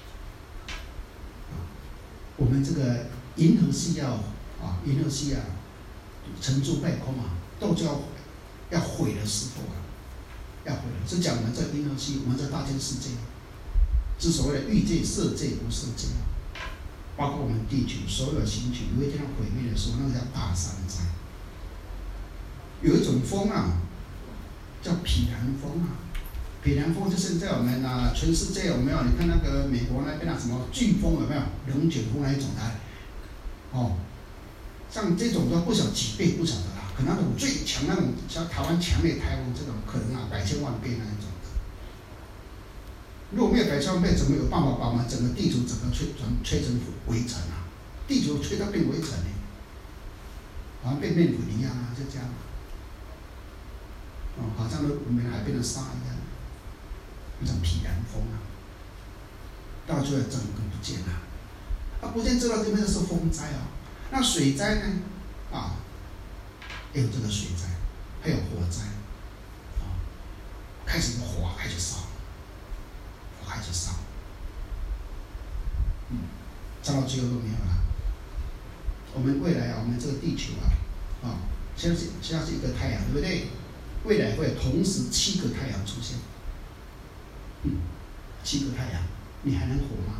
我们这个银河系要啊，银河系啊，沉住败空啊，都就要要毁的时候啊，要毁了。是讲我们这银河系，我们这大千世界，是所谓的欲界、色界、无色界，包括我们地球所有星球，有一天要毁灭的时候，那个叫大山灾。有一种风啊，叫毗蓝风啊。毗蓝风就是在我们啊全世界有没有？你看那个美国那边啊，什么飓风有没有？龙卷风那一种的，哦，像这种都不晓几倍不晓得啦，可能那种最强那种像台湾强烈台风这种，可能啊百千万倍那一种的。如果没有百千万倍，怎么有办法把我们整个地球整个吹成吹成围城啊？地球吹到变围城呢，好像变面粉一样啊，就这样。哦，好像我们海边的沙一样，那种毗蓝风啊，到最后整个不见了。啊，不见之后这边是风灾啊，那水灾呢？啊，也有这个水灾，还有火灾，啊，开始火开始烧，火开始烧，嗯，烧到最后都没有了。我们未来啊，我们这个地球啊，啊，现在是现在是一个太阳，对不对？未来会同时七个太阳出现，嗯，七个太阳，你还能活吗？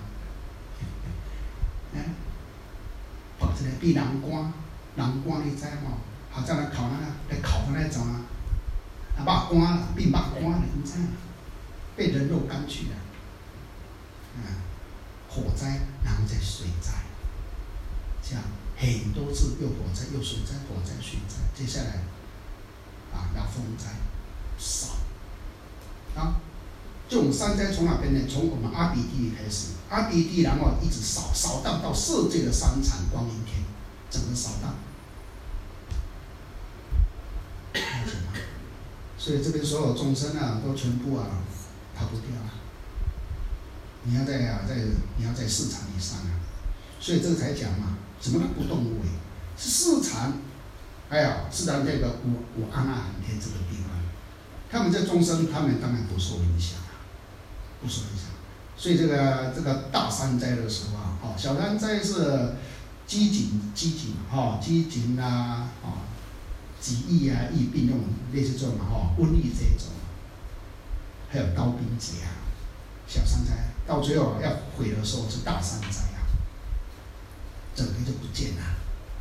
哎，把这个比南瓜，南瓜你知吗？好像来烤那个，来烤的那种啊，啊，肉瓜比肉瓜你知啊，被人肉干去了，嗯，火灾，然后再水灾，这样很多次又火灾又水灾，火灾水灾，接下来。啊，要风灾，烧，啊，这种山灾从哪边呢？从我们阿鼻地开始，阿鼻地然后一直烧，烧到到色界的三禅光明天，整个烧到，了解吗？所以这边所有众生啊，都全部啊逃不掉啊。你要在啊，在你要在四禅以上啊，所以这个才讲嘛，什么叫不动无为？是四禅。还有是在这个五五阿那含天这个地方，他们这众生，他们当然不受影响啊，不受影响。所以这个这个大山灾的时候啊，哦，小山灾是饥馑饥馑哈，饥馑啊，哦，疾疫啊，疫病这种类似这种嘛，哦，瘟疫这种，还有刀兵劫啊，小山灾，到最后要毁的时候是大山灾啊，整个就不见了。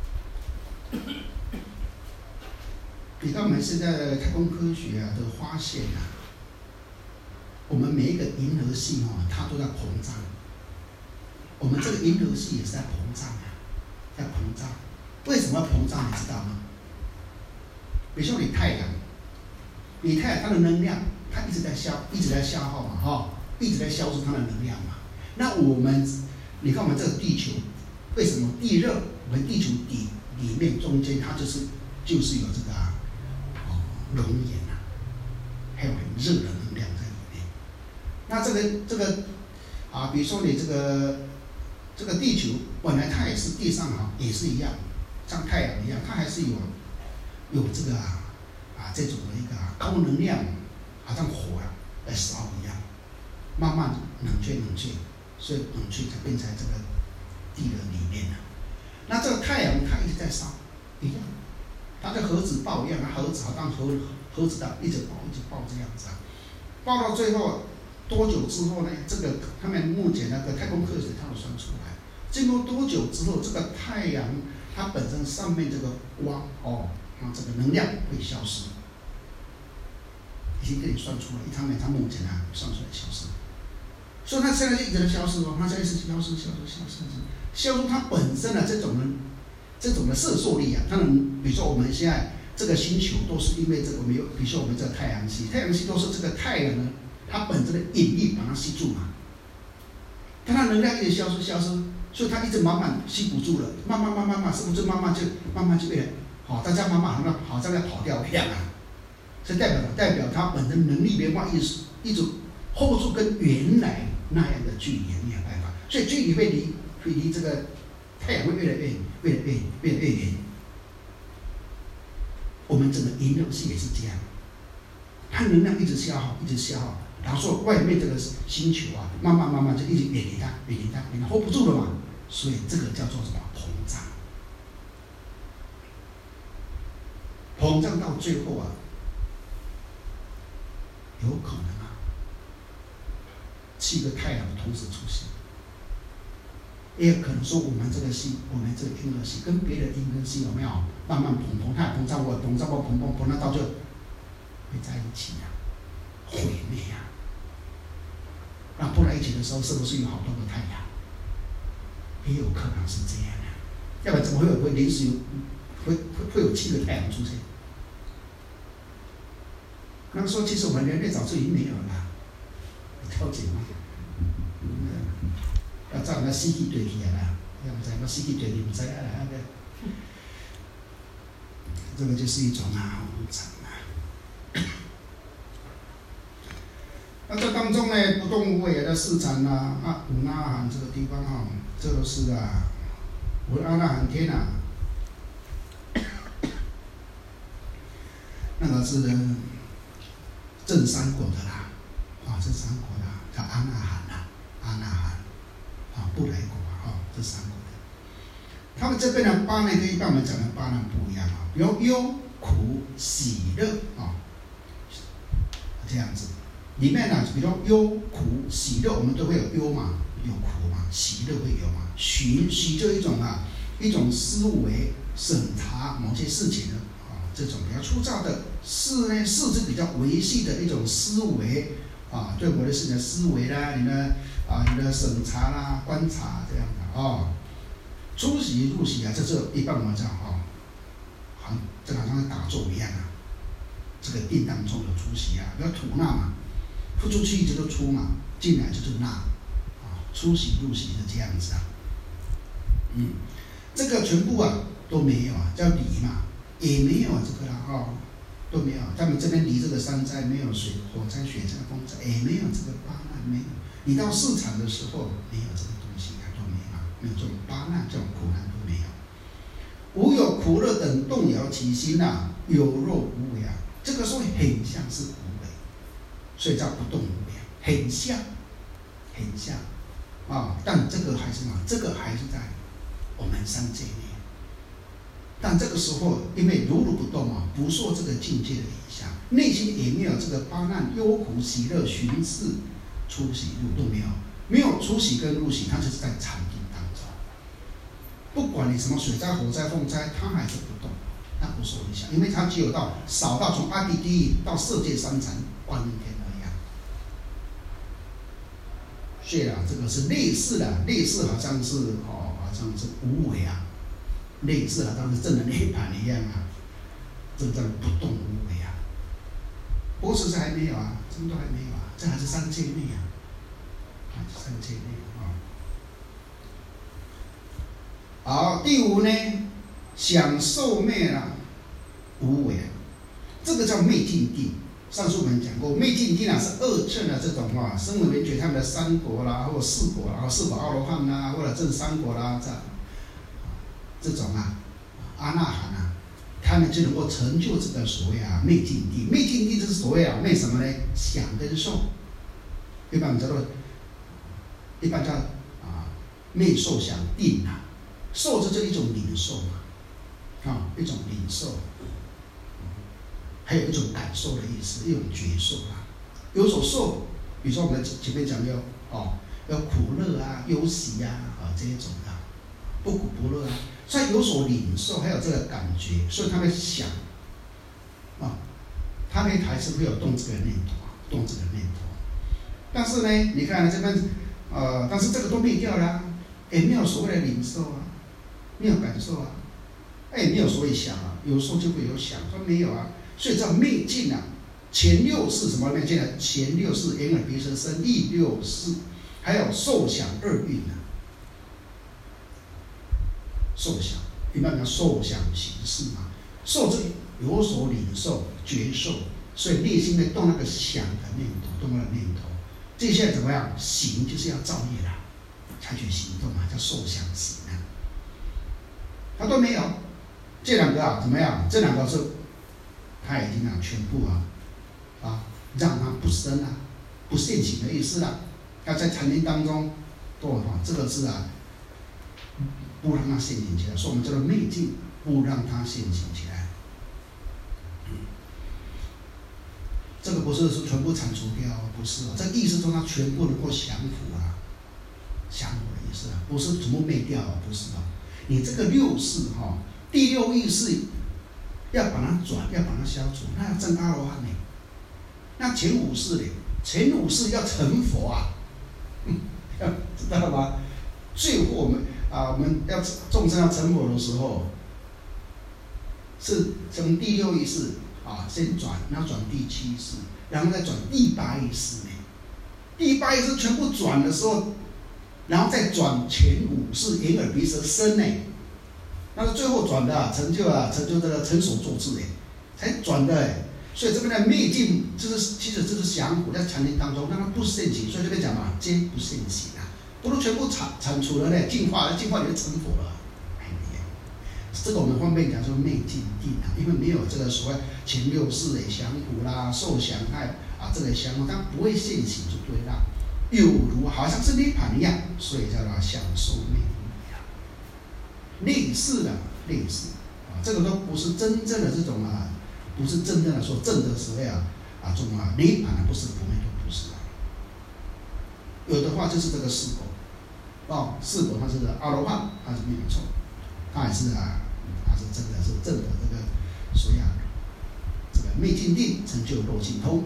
你看我们现在的太空科学啊的发现啊，我们每一个银河系哦，它都在膨胀。我们这个银河系也是在膨胀啊，在膨胀。为什么要膨胀？你知道吗？比如说你太阳，你太阳它的能量，它一直在消，一直在消耗嘛，哈、哦，一直在消除它的能量嘛。那我们，你看我们这个地球，为什么地热？我们地球底里面中间它就是就是有这个啊。熔岩啊，还有很热的能量在里面。那这个这个啊，比如说你这个这个地球本来它也是地上啊，也是一样，像太阳一样，它还是有有这个啊啊这种的一个、啊、高能量，好像火啊在烧一样，慢慢冷却冷却，所以冷却才变成这个地的里面了。那这个太阳它一直在烧，一样。它的核子爆一样，它核子好像核核子弹一直爆一直爆这样子啊，爆到最后多久之后呢？这个他们目前那个太空科学他们算出来，经过多久之后，这个太阳它本身上面这个光哦，它这个能量会消失，已经给你算出来，他们他目前啊算出来消失，所以它现在就一直在消失哦，它现在是消失消失消失消失它本身的这种呢。这种的摄受力啊，当然，比如说我们现在这个星球都是因为这个，我们有，比如说我们这个太阳系，太阳系都是这个太阳呢，它本身的引力把它吸住嘛，但它能量一直消失消失，所以它一直慢慢吸不住了，慢慢慢慢慢，是不是慢慢就慢慢就变了？好，大家慢慢好像好像要跑掉一样啊，这代表代表它本身能力没办法一直一直 hold 住跟原来那样的距离没有办法，所以距离会离会离这个。太阳会越来越越来越越来越远。我们整个银河系也是这样，它能量一直消耗，一直消耗， 然后说外面这个星球啊，慢慢慢慢就一直远离它，远离它，远离它 hold 不住了嘛，所以这个叫做什么膨胀？膨胀到最后啊，有可能啊，七个太阳同时出现。也有可能说，我们这个系，我们这个银河系跟别的银河系有没有慢慢膨膨，它也膨胀过，膨胀过，膨膨膨胀到就会在一起呀、啊，毁灭呀、啊。那碰在一起的时候，是不是有好多个太阳？也有可能是这样的、啊，要不然怎么会有会临时有会会会有七个太阳出现？那说其实我们人类早就已经没有了，你了解吗？嗯要照那死去对去啦，要不然那死去对去不知啊啦，这个就是一种啊无常啊。那这当中呢，不动无为的市场啊，啊，五那含这个地方哈、啊，这个是啊，五阿那含天啊，那个是正三果的啦，啊，这三果的叫阿那含啊，阿那含。啊，不来果啊，哦，这三果的，他们这边的八难跟一般我们讲的八难不一样啊，比如忧、苦、喜、乐啊，这样子。里面呢，比如忧、苦、喜、乐，我们都会有忧嘛，有苦嘛，喜、乐会有嘛。循喜就一种啊，一种思维审查某些事情的啊，这种比较粗糙的。事呢，事是比较维系的一种思维啊，对我的事情的思维啦，你的。啊，你的审查啦、观察这样的哦，出席入席啊，这是一般我们讲哦，好，这好像是打坐一样啊。这个定当中有出席啊，比如吐纳嘛，呼出去一直都出嘛，进来就是纳啊，出席入席是这样子啊。嗯，这个全部啊都没有啊，叫离嘛，也没有这个啦哦，都没有。他们这边离这个山灾没有水火灾、雪灾、风灾，也没有这个八难没有。你到市场的时候，没有这个东西啊，都没有，没有这种八难、这种苦难都没有。无有苦乐等动摇其心啊，有若无为啊，这个时候很像是无为，所以叫不动无为，很像，很像啊。但这个还是什么？这个还是在我们三界内。但这个时候，因为如如不动啊，不受这个境界的影响，内心也没有这个八难、忧苦、喜乐、寻事。出席入都没有，没有出席跟入席，它就是在禅定当中。不管你什么水灾、火灾、风灾，它还是不动，它不受影响，因为它只有到少到从阿鼻地狱到色界三禅观音天而已啊。所以啊，这个是类似的，类似好像是哦，好像是无为啊，类似好像是正的涅槃一样啊，这叫不动无为啊。不是还没有啊，什么都还没有啊。这还是三界内啊，还是三界内啊。好，第五呢，享受灭啊，无为，这个叫灭尽定。上次我们讲过，灭尽定啊是二乘的这种啊，声闻缘觉他们的三果啦，或者四果啦，四果阿罗汉啦，或者正三果啦，这这种啊，阿那含啊。他们就能够成就这个所谓啊灭尽定，灭尽定就是所谓啊灭什么呢？想跟受，一般我们叫做，一般叫啊灭受想定啊，受这是一种领受嘛，啊一种领受，还有一种感受的意思，一种觉受啊。有所受，比如说我们前面讲要哦要苦乐啊、忧喜啊啊这一种的，不苦不乐啊。所以有所领受，还有这个感觉，所以他会想，啊，他们还是会有动这个念头，动这个念头。但是呢，你看这边，呃，但是这个都灭掉了、啊，也没有所谓的领受啊，没有感受啊，哎，没有所谓想啊，有时候就会有想，说没有啊，所以叫灭尽啊。前六世什么灭尽呢？前六世眼耳鼻舌身意六世，还有受想二蕴啊。受想，一般讲受想行识嘛，受这有所领受、觉受，所以内心会动那个想的念头，动那个念头。这些怎么样？行就是要造业啦，采取行动嘛，叫受想行啊。他都没有，这两个啊怎么样？这两个是他已经啊全部啊啊让他不生啊， 不现行的意思啦。要在禅定当中，多哈，这个字啊，不让它现行起来，所以我们叫做昧境，不让它现行起来。这个不是说全部铲除掉，不是哦，这个意思中它全部能够降伏啊，降伏的意思啊，不是全部灭掉，不是哦。你这个六识哈，第六意识要把它转，要把它消除，那要证阿罗汉呢。那前五识呢？前五识要成佛啊，嗯，知道吗？最后我们啊，我们要众生要成佛的时候，是从第六意识啊先转，然后转第七识，然后再转第八意识呢。第八意识全部转的时候，然后再转前五识眼耳鼻舌身呢。那是最后转的、啊、成就啊，成就这个成所作智哎，才转的哎。所以这边的灭尽，就是其实这是降伏在禅定当中，让它不现行。所以这边讲嘛，皆不现行啊，不是全部铲铲除了呢，净化，净化你就成佛了。哎呀，这个我们方便讲说灭尽定啊，因为没有这个所谓前六识的降伏啦、受降害啊，这个降伏它不会现行就对了，有如好像是涅槃一样，所以叫它享受灭。类似的，类似啊，这个都不是真正的这种啊，不是真正的说正的所谓啊啊这种啊涅槃啊，不是不灭都不是啊。有的话就是这个四果，哦，四果它是阿罗汉，它是没有错，它也是啊，它是真的是正的这个所谓啊这个灭尽定成就漏尽通。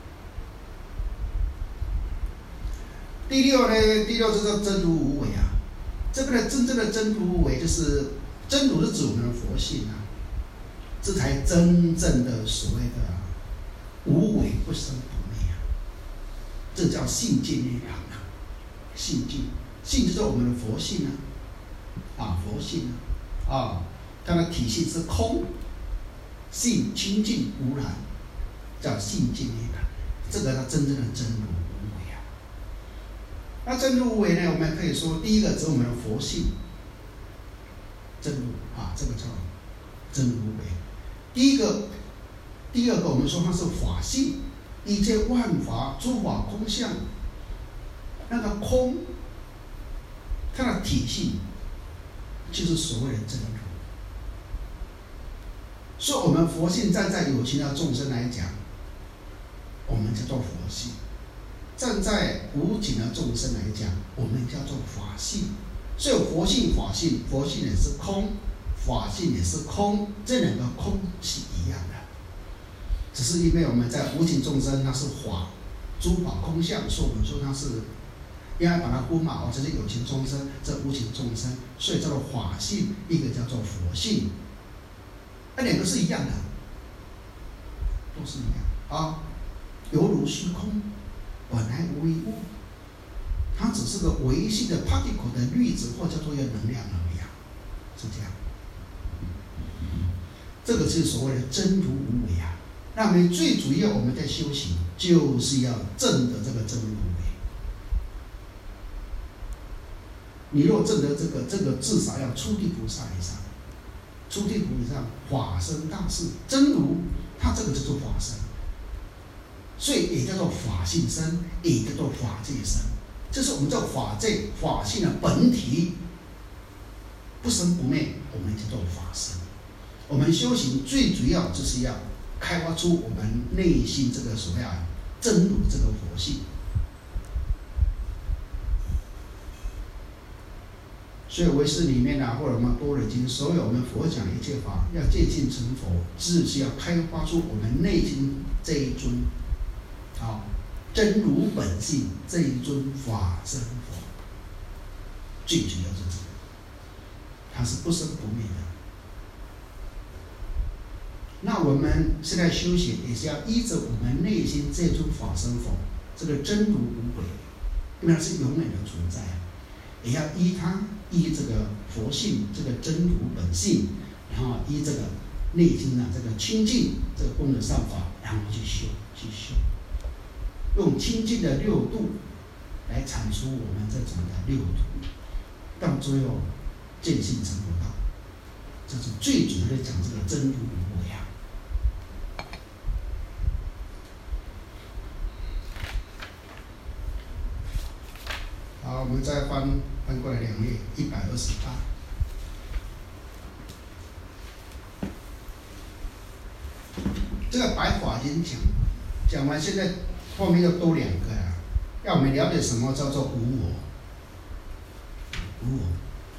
第六呢，第六就是真如无为啊。这边的真正的真如无为，就是真如是指我们的佛性啊，这才真正的所谓的无为不生不灭啊，这叫性境涅槃啊，性境，性就是我们的佛性啊，啊佛性啊，啊它的体系是空，性清净无染，叫性境涅槃，这个叫真正的真如无为啊。那真如无为呢？我们可以说，第一个指我们的佛性，真如啊，这个叫真如无为。第一个，第二个我们说它是法性，一切万法诸法空相，那个空，它的体系就是所谓的真如。所以，我们佛性站在有情的众生来讲，我们叫做佛性。站在无情的众生来讲，我们叫做法性。所以佛性、法性，佛性也是空，法性也是空，这两个空是一样的。只是因为我们在无情众生，它是法，诸法空相，所以我们说它是应该把它分嘛，哦，这是有情众生，这无情众生，所以叫做法性，一个叫做佛性，那两个是一样的，都是一样啊，犹如虚空。本来无一物，它只是个微细的 particle 的粒子，或叫做一个能量而已，是这样。这个是所谓的真如无为啊。那么最主要我们在修行，就是要证得这个真如无为。你若证得这个，这个至少要初地菩萨以上，初地菩萨法身大士，真如，它这个叫做法身。所以也叫做法性身，也叫做法界身，这是我们叫法界法性的本体，不生不灭，我们叫做法身。我们修行最主要就是要开发出我们内心这个所谓啊真如这个佛性。所以唯识里面啊，或者我们般若经，所有我们佛讲的一切法，要渐进成佛，只是要开发出我们内心这一尊。好，真如本性这一尊法身佛，最主要是这个，它是不生不灭的。那我们现在修行也是要依着我们内心这尊法身佛，这个真如无为，因为它是永远的存在，也要依它，依这个佛性，这个真如本性，然后依这个内心的这个清净，这个功德善法，然后去修，去修。用清净的六度来阐出我们这种的六度，到最后见性成佛道，这是最主要的讲这个真如无为啊。 们再翻翻过来两页，一百二十八。这个白话已经讲讲完，现在后面又多两个了，要我们了解什么叫做无我。无我，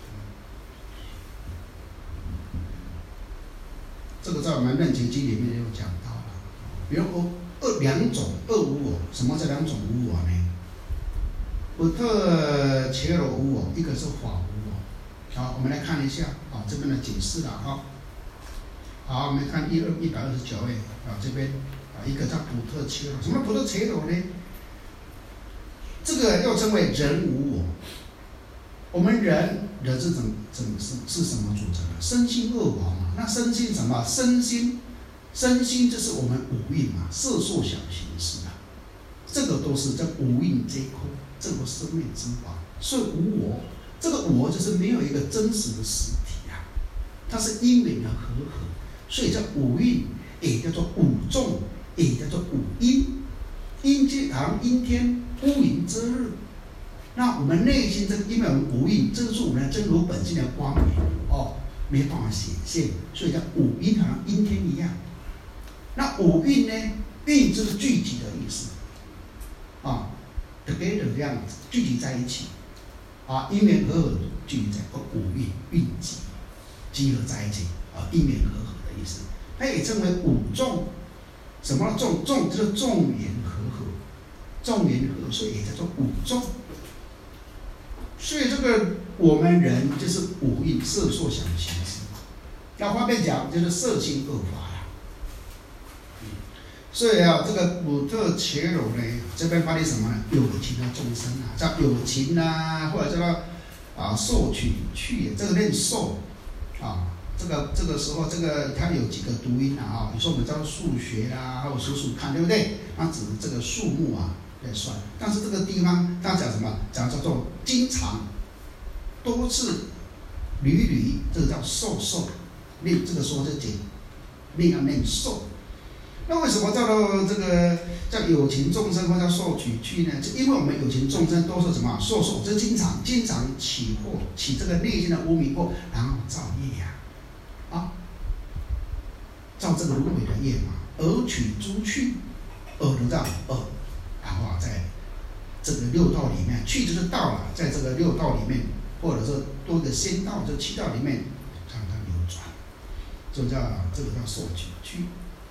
这个在我们《楞严经》里面有讲到了。比如说二两种二无我，什么叫两种无我呢？不特伽罗无我，一个是法无我。好，我们来看一下啊，这边的解释了哈。好，我们看一二一百二十九页啊，这边啊，一个叫普特伽罗。什么普特伽罗呢？这个又称为人无我。我们人人是怎怎是是什么组成的？身心二法嘛。那身心什么？身心身心就是我们五蕴嘛，色受想行识啊，这个都是叫五蕴皆空，这个生命之法。所以无我，这个我就是没有一个真实的实体啊，它是因缘的和合。所以叫五蕴，也叫做五众，也叫做五阴。阴即好阴天，乌云遮日。那我们内心这个，因为我们五蕴遮住我们的真如本性的光明，哦，没办法显现，所以叫五阴，好像阴天一样。那五蕴呢？蕴就是聚集的意思，啊 ，together 这样子聚集在一起，啊，因缘和合聚集在五蕴蕴集，集合在一起，啊，因缘和合。意思，它也称为五众。什么众？众就是众缘和合，众缘和合，所以也叫做五众。所以这个我们人就是五蕴色受想行识，要方便讲就是色心二法呀。所以啊，这个普特伽罗呢，这边翻译什么呢？有情的众生啊，叫有情啊，或者叫做啊受取去，这个念受啊。这个这个时候，这个它有几个读音啊？比如说我们教数学啦，还有数数看，对不对？那指这个数目啊来算。但是这个地方它讲什么？讲叫做经常、多次、屡屡，这个叫受受。念这个说是解，念要念受。那为什么叫做这个叫有情众生或叫受取去呢？就因为我们有情众生都是什么受受，这经常经常起惑，起这个内心的无明惑，然后造业呀。啊，造这个轮回的业嘛，而取诸趣，而得到恶，然后啊，在这个六道里面，去就是道了，在这个六道里面，或者说多个仙道，这七道里面，让它流转，这叫这个叫受取趣。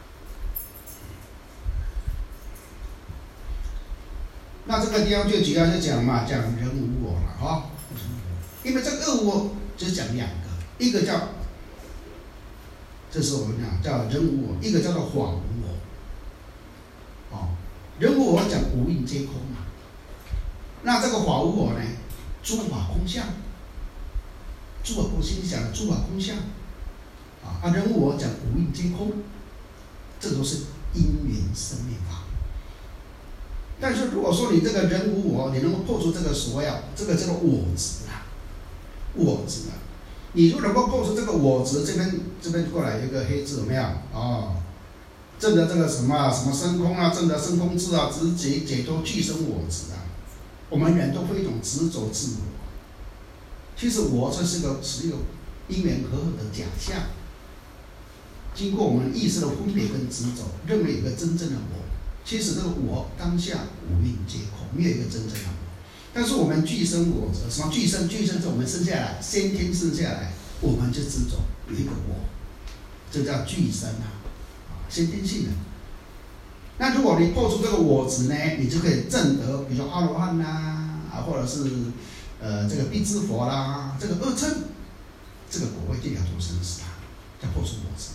那这个地方最主要是讲嘛，讲人无我了哈，因为这个二无我只讲两个，一个叫。这是我们讲叫人无我，一个叫做法无我。哦，人无我讲五蕴皆空嘛。那这个法无我呢？诸法空相，诸法空心想的诸法空相。啊，啊人无我讲五蕴皆空，这都是因缘生灭法。但是如果说你这个人无我，你能够破除这个所谓这个叫做我执啊，我执啊。你如果能够破除这个我执，这边这边过来有一个黑字有没有？哦，证得这个什么什么生空啊，证得生空智啊，直解解脱具生我执啊。我们人都会一种执着自我，其实我这是个是一个因缘和合的假象。经过我们意识的分别跟执着，认为有一个真正的我，其实这个我当下五蕴皆空，没有一个真正的我。但是我们具生我执，什么具生？具生是我们生下来，先天生下来，我们就执着有一个我，这叫具生啊，啊，先天性的。那如果你破除这个我执呢，你就可以证得，比如说阿罗汉啦，啊，或者是呃这个辟支佛啦，这个二乘，这个果位就了脱生死啊，叫破除我执。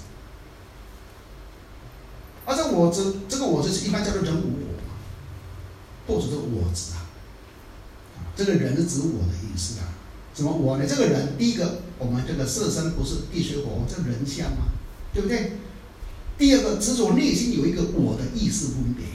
而这我执，这个我执是一般叫做人无我嘛，破除这个我执啊。这个人是指我的意思啊，什么我呢？这个人，第一个，我们这个色身不是地水火，这人相吗？对不对？第二个，执着内心有一个我的意识分别，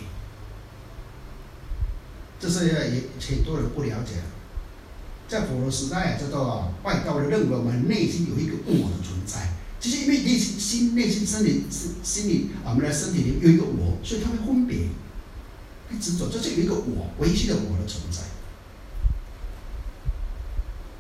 这是也很多人不了解。在佛陀时代，叫做外道的认为我们内心有一个我的存在，其实因为内心心内心身体心里我们的身体里有一个我，所以他会分别，会执着，就是有一个我，唯心的我的存在。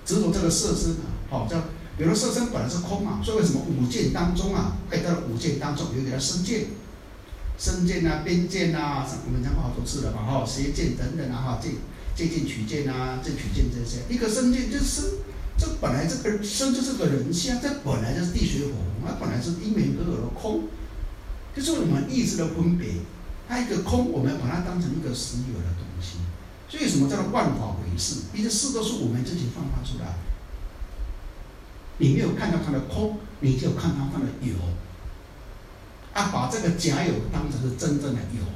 执着这个色身啊，好、哦，这比如色身本来是空嘛，所以为什么五见当中啊，会到了五见当中有一个身见，身见啊、边见啊，我们讲过好多次了嘛，哈、哦，邪见等等啊，哈、哦，借借见取见啊，正取见这些，一个身见就是身，这本来这个身就是个人相，这本来就是地水火风，它本来是因缘而有的空，就是我们意识的分别，它一个空，我们把它当成一个实有的东西。所以什么叫做万法唯识？因为事都是我们自己放发出来。你没有看到它的空，你就看到它的有。啊，把这个假有当成是真正的有。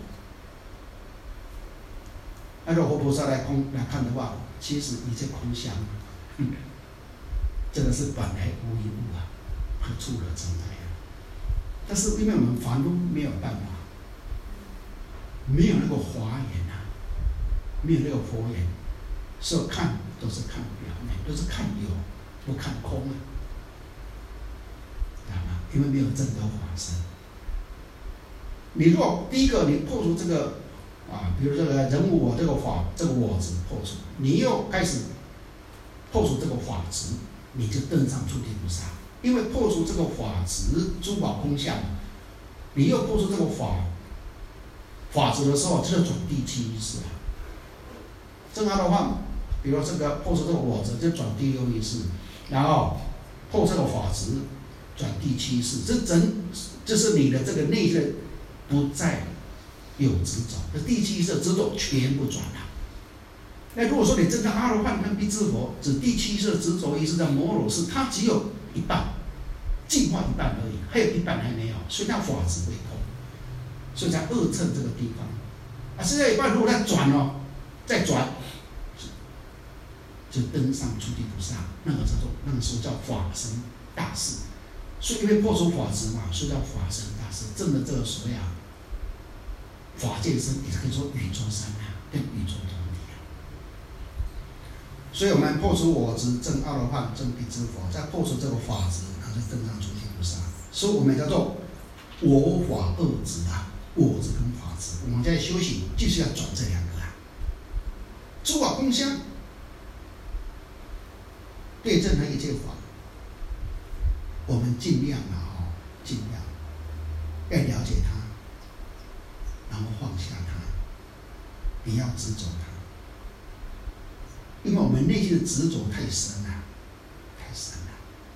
按照活菩萨来空来看的话，其实一切空相，嗯，这个是本来无一物啊，何处惹尘埃啊？但是因为我们凡夫没有办法，没有那个华严啊。没有那个佛言，所以看都是看表面，都是看有，不看空啊，知道吗？因为没有正德法身。你如果第一个你破除这个啊，比如这个人我这个法这个我执破除，你又开始破除这个法执，你就登上初地菩萨。因为破除这个法执诸法空相，你又破除这个法法执的时候，就是转第七意识啊。正好的话，比如这个破除这个我执，就转第六意识，然后破这个法执，转第七意识，这整就是你的这个内在不再有执着，这第七意识执着全部转了。那如果说你真的阿罗汉跟辟支佛，指第七意识执着意识在摩罗识，它只有一半，进化一半而已，还有一半还没有，所以它法执为空，所以在二乘这个地方，啊，现在一半如果再转哦。再转，就登上初地菩萨，那个叫做那个时候叫法身大士。所以因为破除法执嘛，所以叫法身大士。证的这个所谓啊，法界身也可以说宇宙身啊，跟宇宙同体啊。所以我们破除我执，证阿罗汉，证辟支佛，再破除这个法执，然后就登上初地菩萨。所以我们叫做我法二执啊，我执跟法执，我们在修行就是要转这两个。诸法空相，对任何一切法，我们尽量啊，哈，尽量要了解它，然后放下它，你要执着它，因为我们内心的执着太深了，太深了。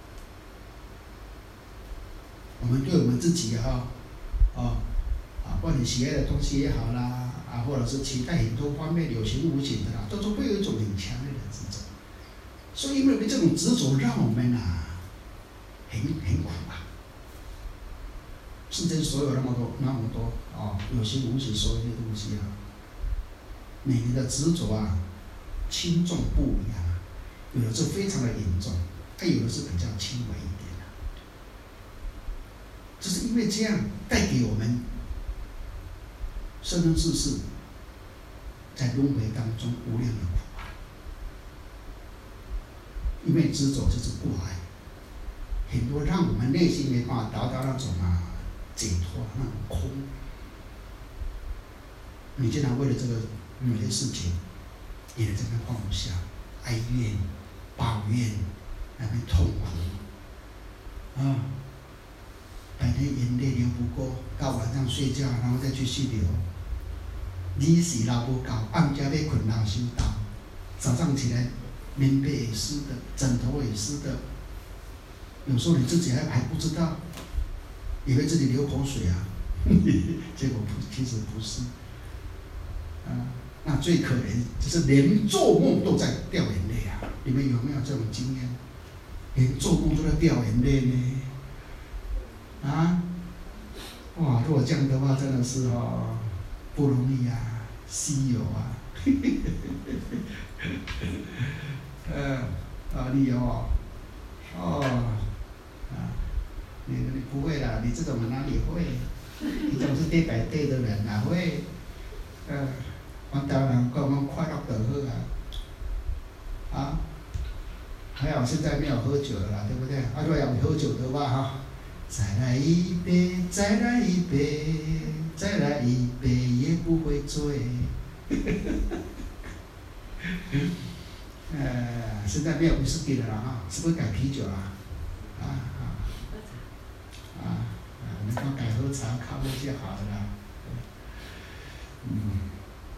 我们对我们自己啊，啊啊，不管你喜爱的东西也好啦。啊，或者是期待很多方面有形无形的啦，都是会有一种很强烈的执着。所以因为这种执着让我们啊很很苦啊。世间所有那么多那么多啊，有形无形所有的东西啊，每个的执着啊轻重不一样啊，有的是非常的严重，还有的是比较轻微一点的。就是因为这样带给我们。生生世世，在轮回当中无量的苦啊！因为执着就是过爱，很多让我们内心没办法达到那种啊解脱那种空。你竟然为了这个某些事情，你在这边放不下，哀怨、抱怨，那边痛苦啊！白天眼泪流不过，到晚上睡觉，然后再继续流。你是老不够，暗家要困老修道，早上起来棉被也湿的，枕头也湿的，有时候你自己还还不知道，以为自己流口水啊，结果不，其实不是。啊，那最可怜就是连做梦都在掉眼泪啊！你们有没有这种经验？连做梦都在掉眼泪呢？啊，哇！如果这样的话，真的是哦。不容易啊，稀有啊，呃，啊，你有哦，哦，啊，你你不会啦，你这种哪里会？你总是day by day的人哪会？呃，我当然跟我们快乐的喝啊，啊，还好现在没有喝酒了啦，对不对？啊，如果要喝酒的话哈，再来一杯，再来一杯。再来一杯也不会醉， 呃，现在没有威士忌的了啊，是不是改啤酒了？啊啊啊啊！能够改喝茶、咖啡就好了啦。嗯。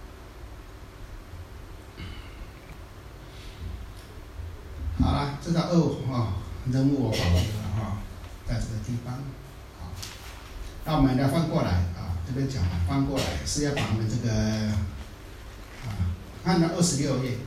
好了，这个二啊，人物我保留了哈，在这个地方。好，那我们来翻过来啊，这边讲了翻过来是要把我们这个啊，看到二十六页。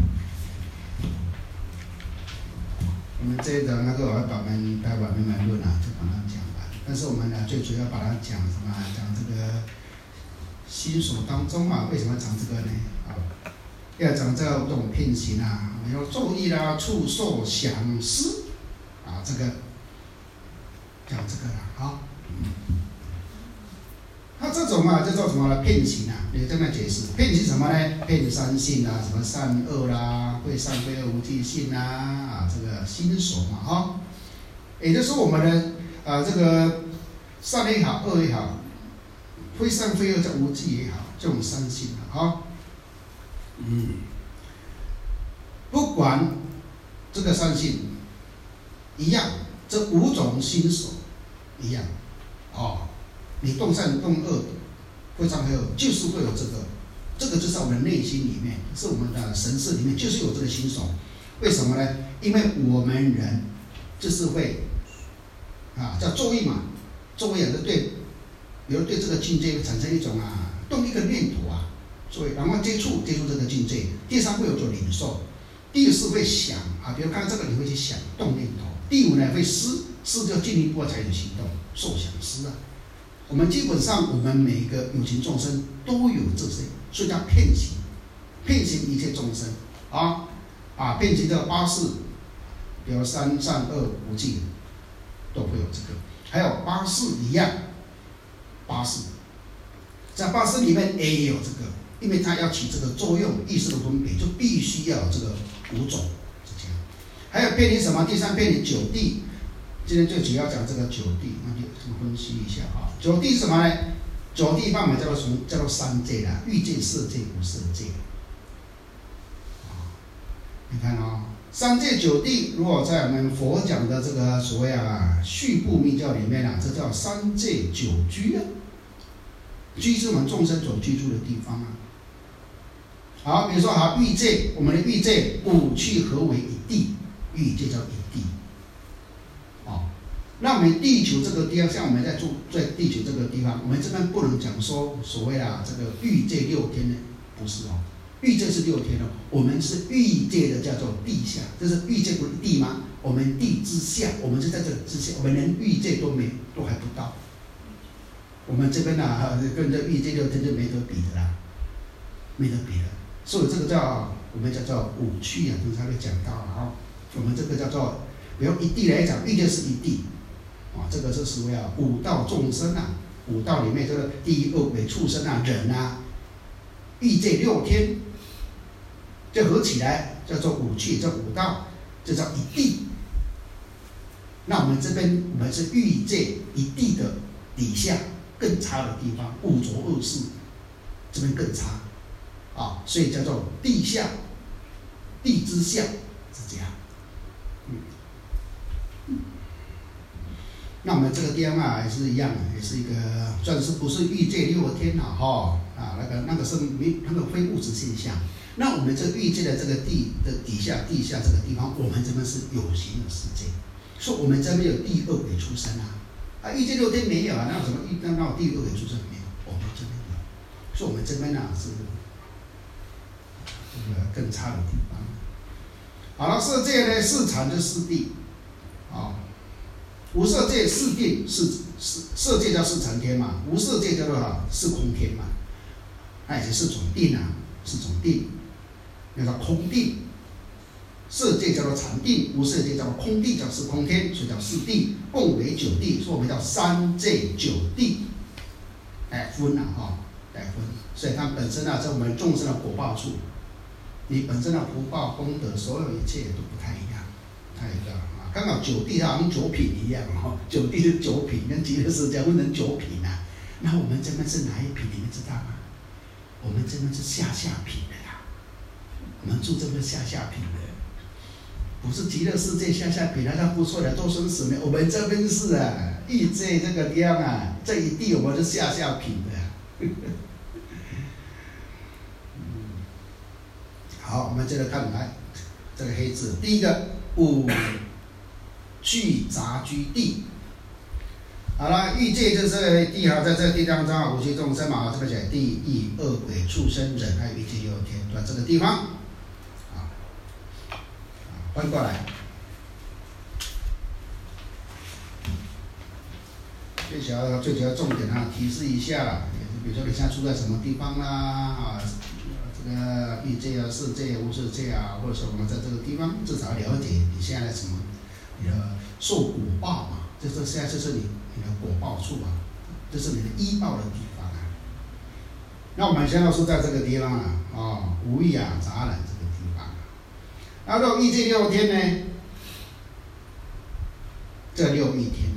我们这一章那个我要把我们待会慢慢论啊，就把它讲完。但是我们呢，最主要把它讲什么？讲这个心所当中啊，为什么讲这个呢？啊，要讲这种品行啊，我们要注意啦，触受想思啊，这个讲这个了啊。嗯它这种啊，叫做什么呢？骗行啊，你这么解释，骗行什么呢？骗三性啊，什么善恶啦，会善非恶无记性啊，啊，这个心所嘛，哈，也就是说我们的啊，这个善也好，恶也好，非善非恶叫无记也好，这种三性啊，哈，嗯，不管这个三性一样，这五种心所一样，哦。你动善动恶，非善非恶，就是会有这个，这个就在我们内心里面，是我们的神识里面，就是有这个心所。为什么呢？因为我们人就是会啊，叫作意嘛，作意啊，就对，比如对这个境界产生一种啊，动一个念头啊，所以然后接触接触这个境界。第三会有做领受，第四会想啊，比如看这个你会去想动念头。第五呢会思，思就进一步才有行动，受想思啊。我们基本上，我们每一个有情众生都有这些，所以叫遍行，遍行一切众生啊啊，遍行这八事，比如三善恶无记，都会有这个。还有八事一样，八事在八事里面也有这个，因为它要起这个作用，意识的分别就必须要有这个五种，是这样。还有遍行什么？第三遍行九地。今天最主要讲这个九地，那就分析一下啊。九地是什么呢？九地范围叫做什么？叫做三界啦，欲界、色界、无色界。啊，你看啊、哦，三界九地，如果在我们佛讲的这个所谓啊续部密教里面啊，这叫三界九居啊。居是我们众生所居住的地方啊。好，比如说好欲界，我们的欲界五趣合为一地，欲界叫一地。那我们地球这个地方，像我们在住在地球这个地方，我们这边不能讲说所谓啊这个欲界六天呢，不是哦，欲界是六天哦，我们是欲界的叫做地下，这是欲界不是地吗？我们地之下，我们是在这个之下，我们连欲界都没都还不到，我们这边呢、啊、跟这欲界六天就没得比的啦，没得比的，所以这个叫我们叫做五趣啊，刚才会讲到了啊，我们这个叫做，比如一地来讲，欲界是一地。啊，这个是所谓啊五道众生啊，五道里面这个第一恶鬼畜生啊、人啊，欲界六天，这合起来叫做五趣，叫五道，这叫一地。那我们这边我们是欲界一地的底下更差的地方，五浊恶世，这边更差啊，所以叫做地下，地之下是这样，嗯。那我们这个地方啊，也是一样，也是一个算是不是欲界六天了哈啊，那个那个是没那个非物质现象。那我们这个欲界的这个地的底下地下这个地方，我们这边是有形的世界，所以我们这边有地恶鬼出生啊啊，欲界六天没有啊，那有什么欲那那地恶鬼出生没有？我们这边有，所以我们这边呢、啊、是这个更差的地方。好了，色界呢，四禅就四谛啊。无色界四定是是色界叫四禅天嘛，无色界叫做四空天嘛，那也是四种定啊，四种定，那叫空定。色界叫做禅定，无色界叫做空定，叫四空天，所以叫四定，共为九地，所以我们叫三界九地，来分啊哈，来分。所以它本身啊，在我们众生的果报处，你本身的福报功德，所有一切都不太一样，不太一样。刚好九地它好像九品一样哦，九地是九品，跟极乐世界分成九品啊。那我们这边是哪一品？你们知道吗？我们这边是下下品的啦。 我们住这个下下品的，不是极乐世界下下品，那像不错的多生死呢。我们这边是啊，欲界这个地方啊，这一地我们是下下品的、啊。好，我们接着看来这个黑字，第一个五具杂居地。好了，欲界就是地哈，在这个地当中啊，五趣众生嘛，这个讲地狱、恶鬼、畜生、人，还有欲界六天，对吧？这个地方啊，翻过来，最主要最主要重点啊，提示一下啦，比如说你现在住在什么地方啦啊，这个欲界啊、世界、无世界啊，或者说我们在这个地方，至少了解你现在什么，你的受果报嘛，这是现在就是你。你的果报处啊，这是你的依报的地方啊。那我们现在是在这个地方啊，哦，无欲啊杂染这个地方、啊。那到欲界六天呢？这六欲天啊，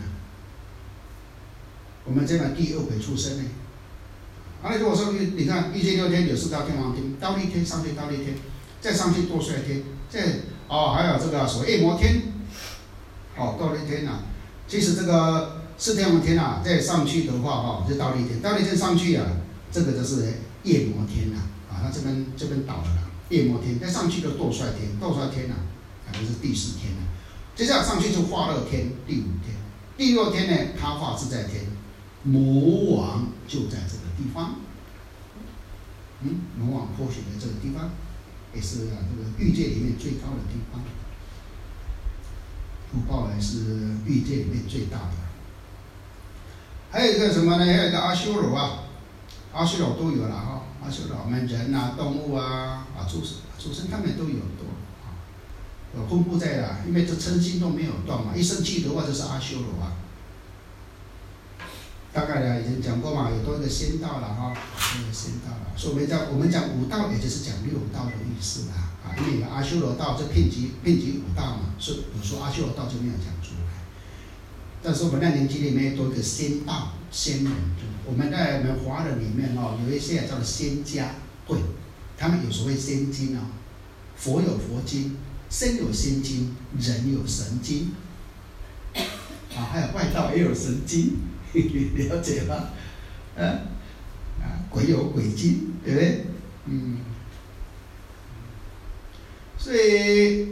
我们这边地恶鬼畜生呢。啊，如果说你看欲界六天有四大天王天、忉利天、上去忉利天，再上去堕帅天，再哦还有这个所谓夜摩天，哦忉利天啊，其实这个。四天王天啊，再上去的话哈，就忉利天，忉利天上去啊，这个就是夜摩天呐、啊，啊，那这边这边倒了啦，夜摩天，再上去就堕帅天，堕帅天呐、啊，可能是第四天了、啊，接下来上去就化乐天，第五天，第六天呢，他化自在天，魔王就在这个地方，嗯，魔王破血的这个地方，也是啊，这个欲界里面最高的地方，福报也是欲界里面最大的。还有一个什么呢？还有一个阿修罗啊，阿修罗都有了哈。阿修罗，我们人啊、动物啊、啊畜生、畜生他们都有多啊，有分布在了，因为这嗔心都没有断嘛，一生气的话就是阿修罗啊。大概呢已经讲过嘛，有多一个仙道了哈，多一个仙道了。所以我们讲我们讲五道，也就是讲六道的意思啦啊，因为有阿修罗道这遍及遍及五道嘛，所以有说阿修罗道就没有讲出来。但是我们那年级里面多一个仙道仙人，我们在我们华人里面哦，有一些叫做仙家会，他们有所谓仙经哦，佛有佛经，仙有仙经，人有神经，啊，还有外道也有神经，了解吗？啊，啊，鬼有鬼经，对不对？嗯，所以。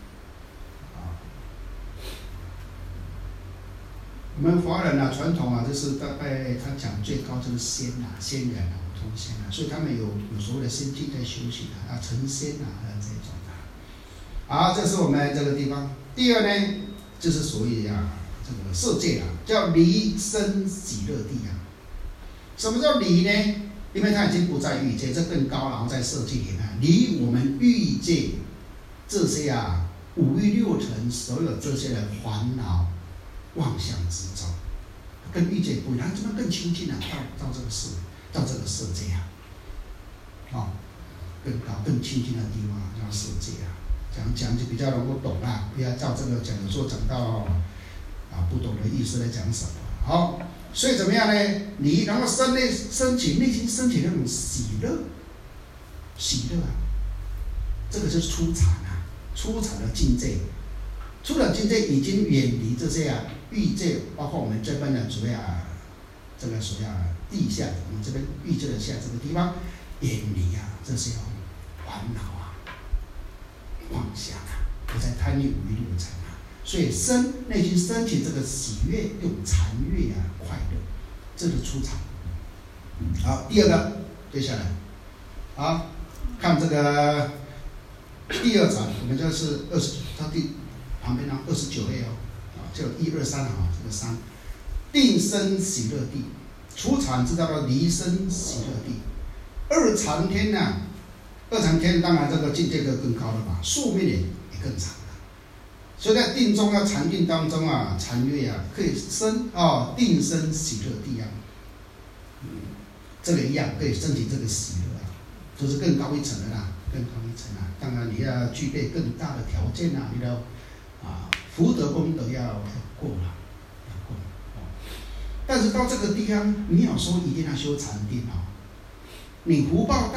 我们华人啊，传统啊，就是大概他讲最高就是仙啊，仙人啊，五通仙啊，所以他们有有所谓的仙境在修行啊，啊成仙啊，这种的。好，这是我们这个地方。第二呢，就是所谓啊，这个色界啊，叫离生喜乐地啊。什么叫离呢？因为它已经不在欲界，这更高，然后在色界里面，离我们欲界这些啊五欲六尘所有这些的烦恼。妄想执着，跟欲界不一样，怎么更亲近啊？到到这个世，到这个世界啊，哦，更高、更亲近的地方叫世界啊。讲讲就比较能够懂啊，不要照这个讲，有时候讲到啊不懂的意思来讲什么。好，所以怎么样呢？你然后生内升起内心升起那种喜乐，喜乐啊，这个就是初禅啊，初禅的境界。初禅境界已经远离这些啊欲界，包括我们这边的主要啊这个所要地下，我们这边欲界的下这个地方，远离啊这些烦恼啊、妄想啊，不再贪欲五欲六尘啊，所以生内心升起这个喜悦、用禅悦啊快乐，这是初禅。好，第二个，接下来，好看这个第二禅，我们这是二十，它第。旁边呢，二十九页哦，啊，就一二三啊，这个三，定生喜乐地，初禅知道了离生喜乐地，二禅天呢、啊，二禅天当然这个境界就更高了吧，寿命也也更长了，所以在定中要禅定当中啊，禅悦啊，可以生哦，定生喜乐地啊，嗯，这个一样可以升起这个喜乐啊，就是更高一层的啦，更高一层啊，当然你要具备更大的条件啊，你的。啊，福德功德要要过了，要过了、哦。但是到这个地方，你要说一定要修禅定哦。你福报大，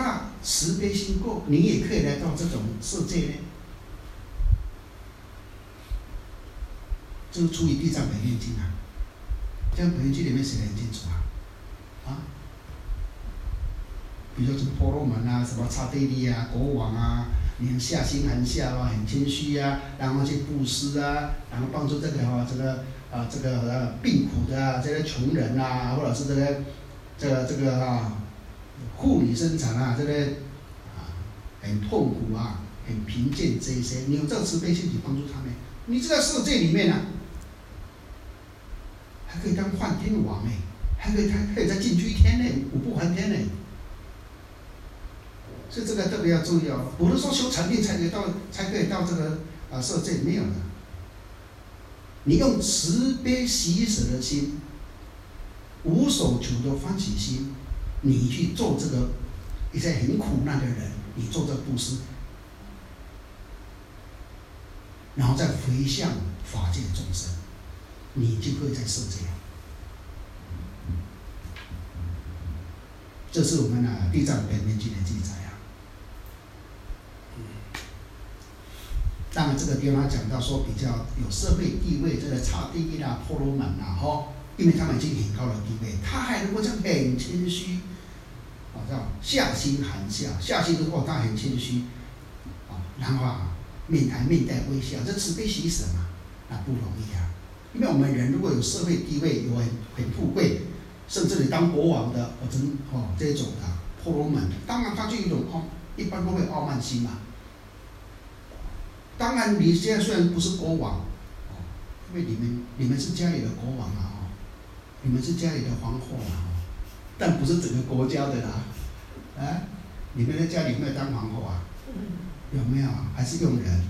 慈悲心够，你也可以来到这种世界呢。这是出于《地藏本愿经》啊，《地藏本愿经》里面写得很清楚啊，啊，比如说什么婆罗门啊，什么刹帝利啊，国王啊，你很下心含笑啊，很谦虚啊，然后去布施啊，然后帮助这个哈、哦、这个啊这个呃病苦的啊，这些穷人啊，或者是这个这个这个啊妇女生产啊，这个啊很痛苦啊，很贫贱这一些，你有这个慈悲心去帮助他们，你这个世界里面啊。还可以当梵天王哎，还可以还可以再进去一天呢，五不还天呢。所以这个特别要注意哦，不是说修禅定才可以到才可以到这个啊世界，没有的。你用慈悲喜舍的心，无所求的欢喜心，你去做这个一些很苦难的人，你做这个布施，然后再回向法界众生。你就会在世界，这是我们啊《地藏本愿经》的记载啊。当然，这个地方讲到说比较有社会地位，这个刹帝利啦、婆罗门啦，哈，因为他们已经很高的地位，他还能够这样很谦虚，啊，叫下心含笑，下心就是哦，他很谦虚，啊，然后啊，面还面带微笑，这慈悲喜舍嘛，那不容易啊。因为我们人如果有社会地位，有很很富贵，甚至你当国王的，或者哦这种的婆罗门，当然他就有一种傲，一般都会傲慢心嘛。当然你现在虽然不是国王，哦，因为你们你们是家里的国王啊，哦，你们是家里的皇后啊，但不是整个国家的啦，啊，你们在家里有没有当皇后啊？有没有？还是佣人？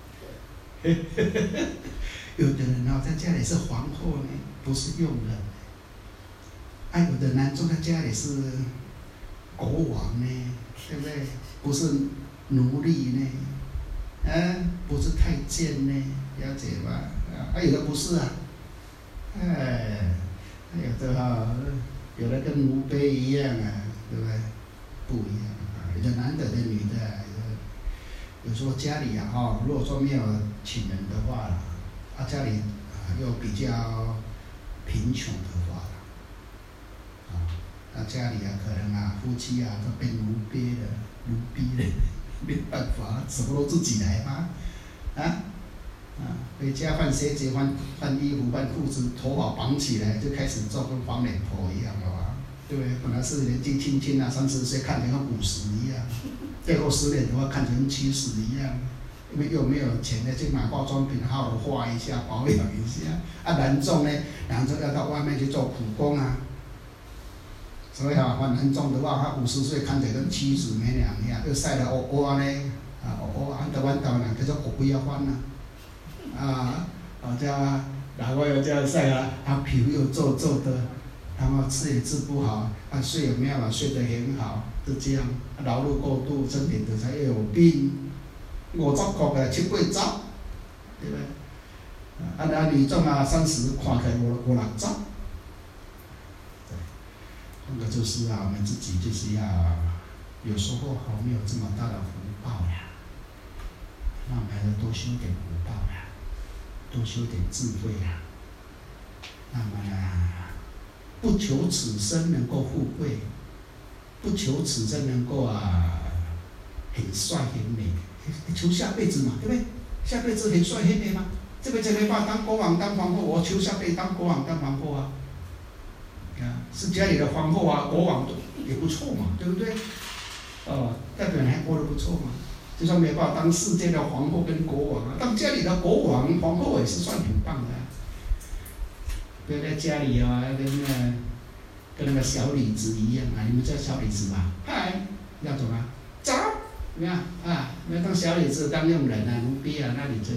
有的人哦，在家里是皇后呢，不是佣人。啊，有的人住在家里是国王呢，对不对？不是奴隶呢，啊，不是太监呢，了解吧？啊，有的不是啊，哎，有的哈、哦，有的跟奴婢一样啊，对不对？不一样啊，有的男的的女的，有时候家里啊，哈，如果说没有请人的话。啊，家里啊又比较贫穷的话，啊，那家里啊可能啊夫妻啊都被奴婢了、奴婢了，没办法，什么都自己来嘛，啊啊，回家换鞋子、换换衣服、换裤子，头发绑起来就开始做跟黄脸婆一样了吧？对不对？本来是年纪轻轻啊，三十岁看起来跟五十一样，再过十年的话看起来跟七十一样。因为又没有钱呢，去买化妆品，好好画一下，保养一下。啊，男众呢，男众要到外面去做苦工啊。所以啊，换男众的话，他五十岁看起来跟七十没两样，又晒得乌乌呢，啊乌乌，按到弯道呢，叫做乌龟要翻呐。啊，啊这样，然后又这样晒啊，他皮肤又皱皱的，然后吃也吃不好，啊睡也没有办法睡得很好，就这样，劳碌过度，身体的才又有病。五十块的七八十，对不对？啊，那女众啊，三十看起来五五六十，对，那个就是啊，我们自己就是要，有时候好没有这么大的福报呀，那我们还要多修点福报呀，多修点智慧呀。那么呢，不求此生能够富贵，不求此生能够啊很帅很美。求下辈子嘛，对不对？下辈子很帅很美嘛，这辈子没办法当国王当皇后，我求下辈子当国王当皇后啊，啊，是家里的皇后啊，国王也不错嘛，对不对？哦，代表你还过得不错嘛，就算没办法当世界的皇后跟国王啊，当家里的国王皇后也是算很棒的、啊。不要在家里啊，跟那个跟那个小李子一样啊，你们知道小李子吧？嗨，要走吗？走。怎么样啊？那当小李子、当佣人啊、奴婢啊，那你就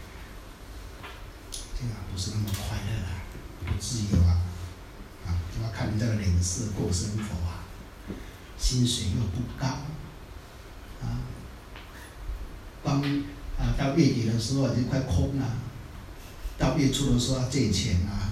这个不是那么快乐啊，不自由啊，啊，就要看你这个脸色过生活啊，薪水又不高，啊，帮啊到月底的时候已经快空了，到月初的时候要借钱啊，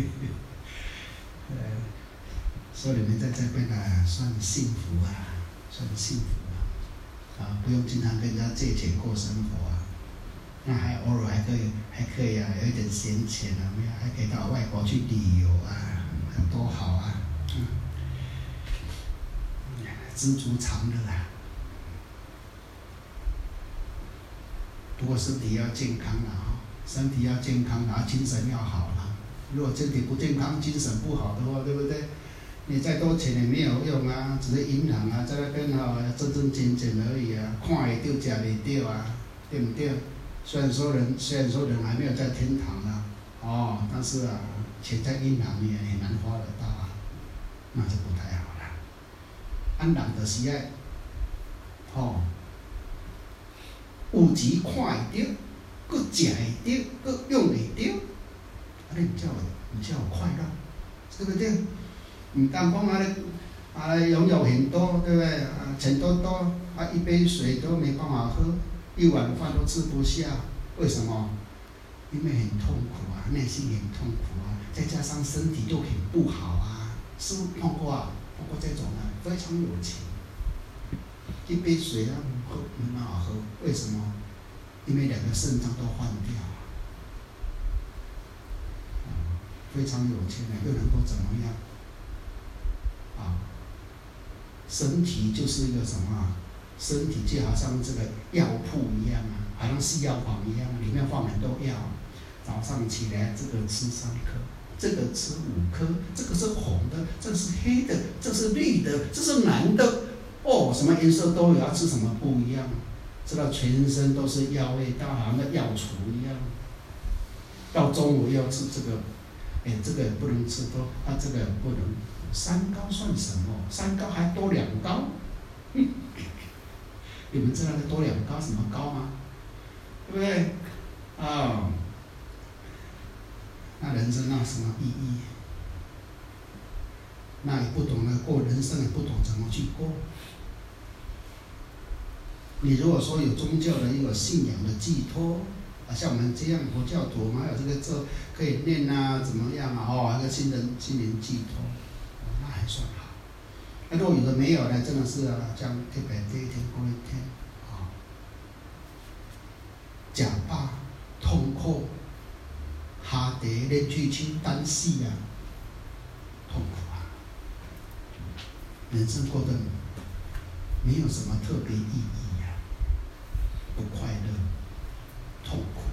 呃，所以你们在这边啊算幸福啊。 很幸福啊！啊，不用经常跟人家借钱过生活啊，那还偶尔还可以还可以啊，有一点闲钱啊，没有还可以到外国去旅游啊，多好啊！嗯，知足常乐啊。不过身体要健康了啊，身体要健康，然后精神要好了。如果身体不健康，精神不好的话，对不对？你再多钱也没有用啊，只是银行啊在那边哈挣挣钱钱而已啊，看会到吃袂到啊，对不对？虽然说人虽然说人还没有在天堂啊，哦，但是啊，钱在银行里也很难花得到啊，那就不太好了。按人就是爱，哦，有钱看会到，搁食会到，搁用会到，啊，你唔才有唔才有快乐，对不对？唔单讲啊咧啊拥有很多，对不对？啊，钱多多，啊一杯水都没办法喝，一碗饭都吃不下，为什么？因为很痛苦啊，内心很痛苦啊，再加上身体又很不好啊，是不是碰过啊？碰过这种啊，非常有钱，一杯水啊喝没办法喝，为什么？因为两个肾脏都换掉了，啊，非常有钱的又能够怎么样？啊，身体就是一个什么啊？身体就好像这个药铺一样啊，好像是药房一样，里面放很多药。早上起来，这个吃三颗，这个吃五颗，这个是红的，这个是黑的，这是绿的，这是蓝的，哦，什么颜色都有，要吃什么不一样，吃到全身都是药味道，好像个药橱一样。到中午要吃这个，哎，这个不能吃多，啊，这个不能。三高算什么？三高还多两高，嗯、你们知道那多两高什么高吗？对不对？啊、哦，那人生那有什么意义？那也不懂得过人生，也不懂怎么去过。你如果说有宗教的一个信仰的寄托，啊，像我们这样佛教徒，还有这个咒可以念啊，怎么样啊？哦，一个心人心灵寄托。那还算好，那如果有的没有呢？真的是啊，像特别这一天过一天，啊，假霸痛苦，下地连续去单死啊，痛苦啊！人生过得没有什么特别意义啊，不快乐，痛苦，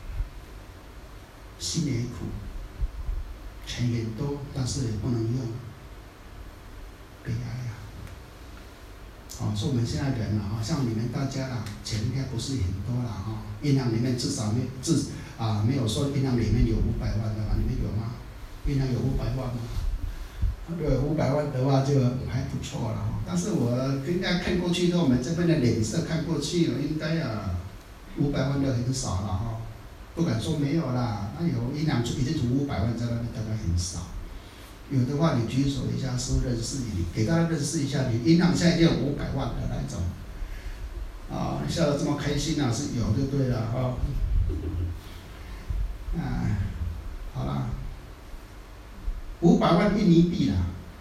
心也苦，钱也多，但是也不能用。悲哀啊！哦，说我们现在人啊，像你们大家啦，钱应该不是很多啦，哈、哦，银行里面至少没至啊没有说银行里面有五百万的吧？你们有吗？银行有五百万吗？如果有五百万的话就还不错了哈、哦。但是我跟大家看过去，从我们这边的脸色看过去，应该啊五百万的很少了哈、哦，不敢说没有啦，那有银行已经存五百万在那边，大概很少。有的话，你举手一下，是不是认识你？给大家认识一下，你银行现在就有五百万的那种，啊，笑得这么开心啊，是有就对了啊、哦。啊，好了，五百万印尼币啦，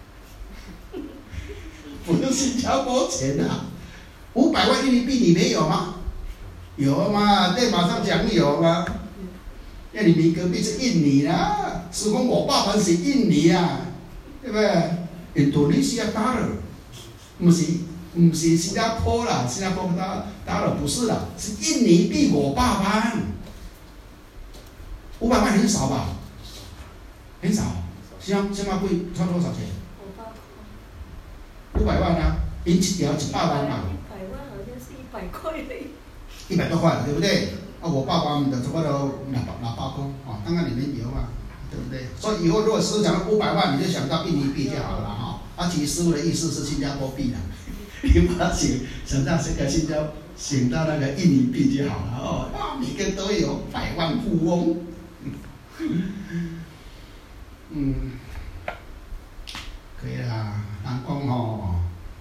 不是新加坡钱啊，五百万印尼币你没有吗？有吗？对，马上讲有吗？那你们隔壁是印尼啦，是讲我爸爸是印尼啊，对不对？印度尼西亚达尔，不是不是新加坡啦，新加坡达达尔不是啦，是印尼币我爸爸。五百万很少吧？很少。新加新加坡差多少钱？五百万啊，一条一百万嘛。 一百万好像是一百块嘞。 一百多块，对不对？啊，我爸爸们的差不多两百两百块啊，当然里面有啊，对不对？所以以后如果师傅讲到五百万，你就想到印尼币就好了哈。啊，其实师傅的意思是新加坡币啦，你把它想想到这个新加想到那个印尼币就好了哦。哇，每个都有百万富翁，嗯，可以啦。人讲吼，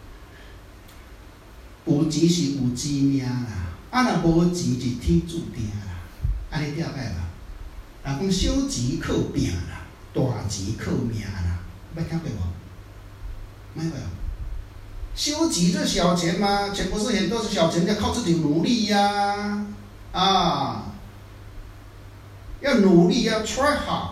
有钱是有钱命啦。啊，若无钱是天注定啦，安尼了解吧？人讲小钱靠拼啦，大钱靠命啦，捌听过无？莫有， 修己这小钱吗？钱不是很多是小钱，要靠自己努力呀、啊，啊，要努力，要 try hard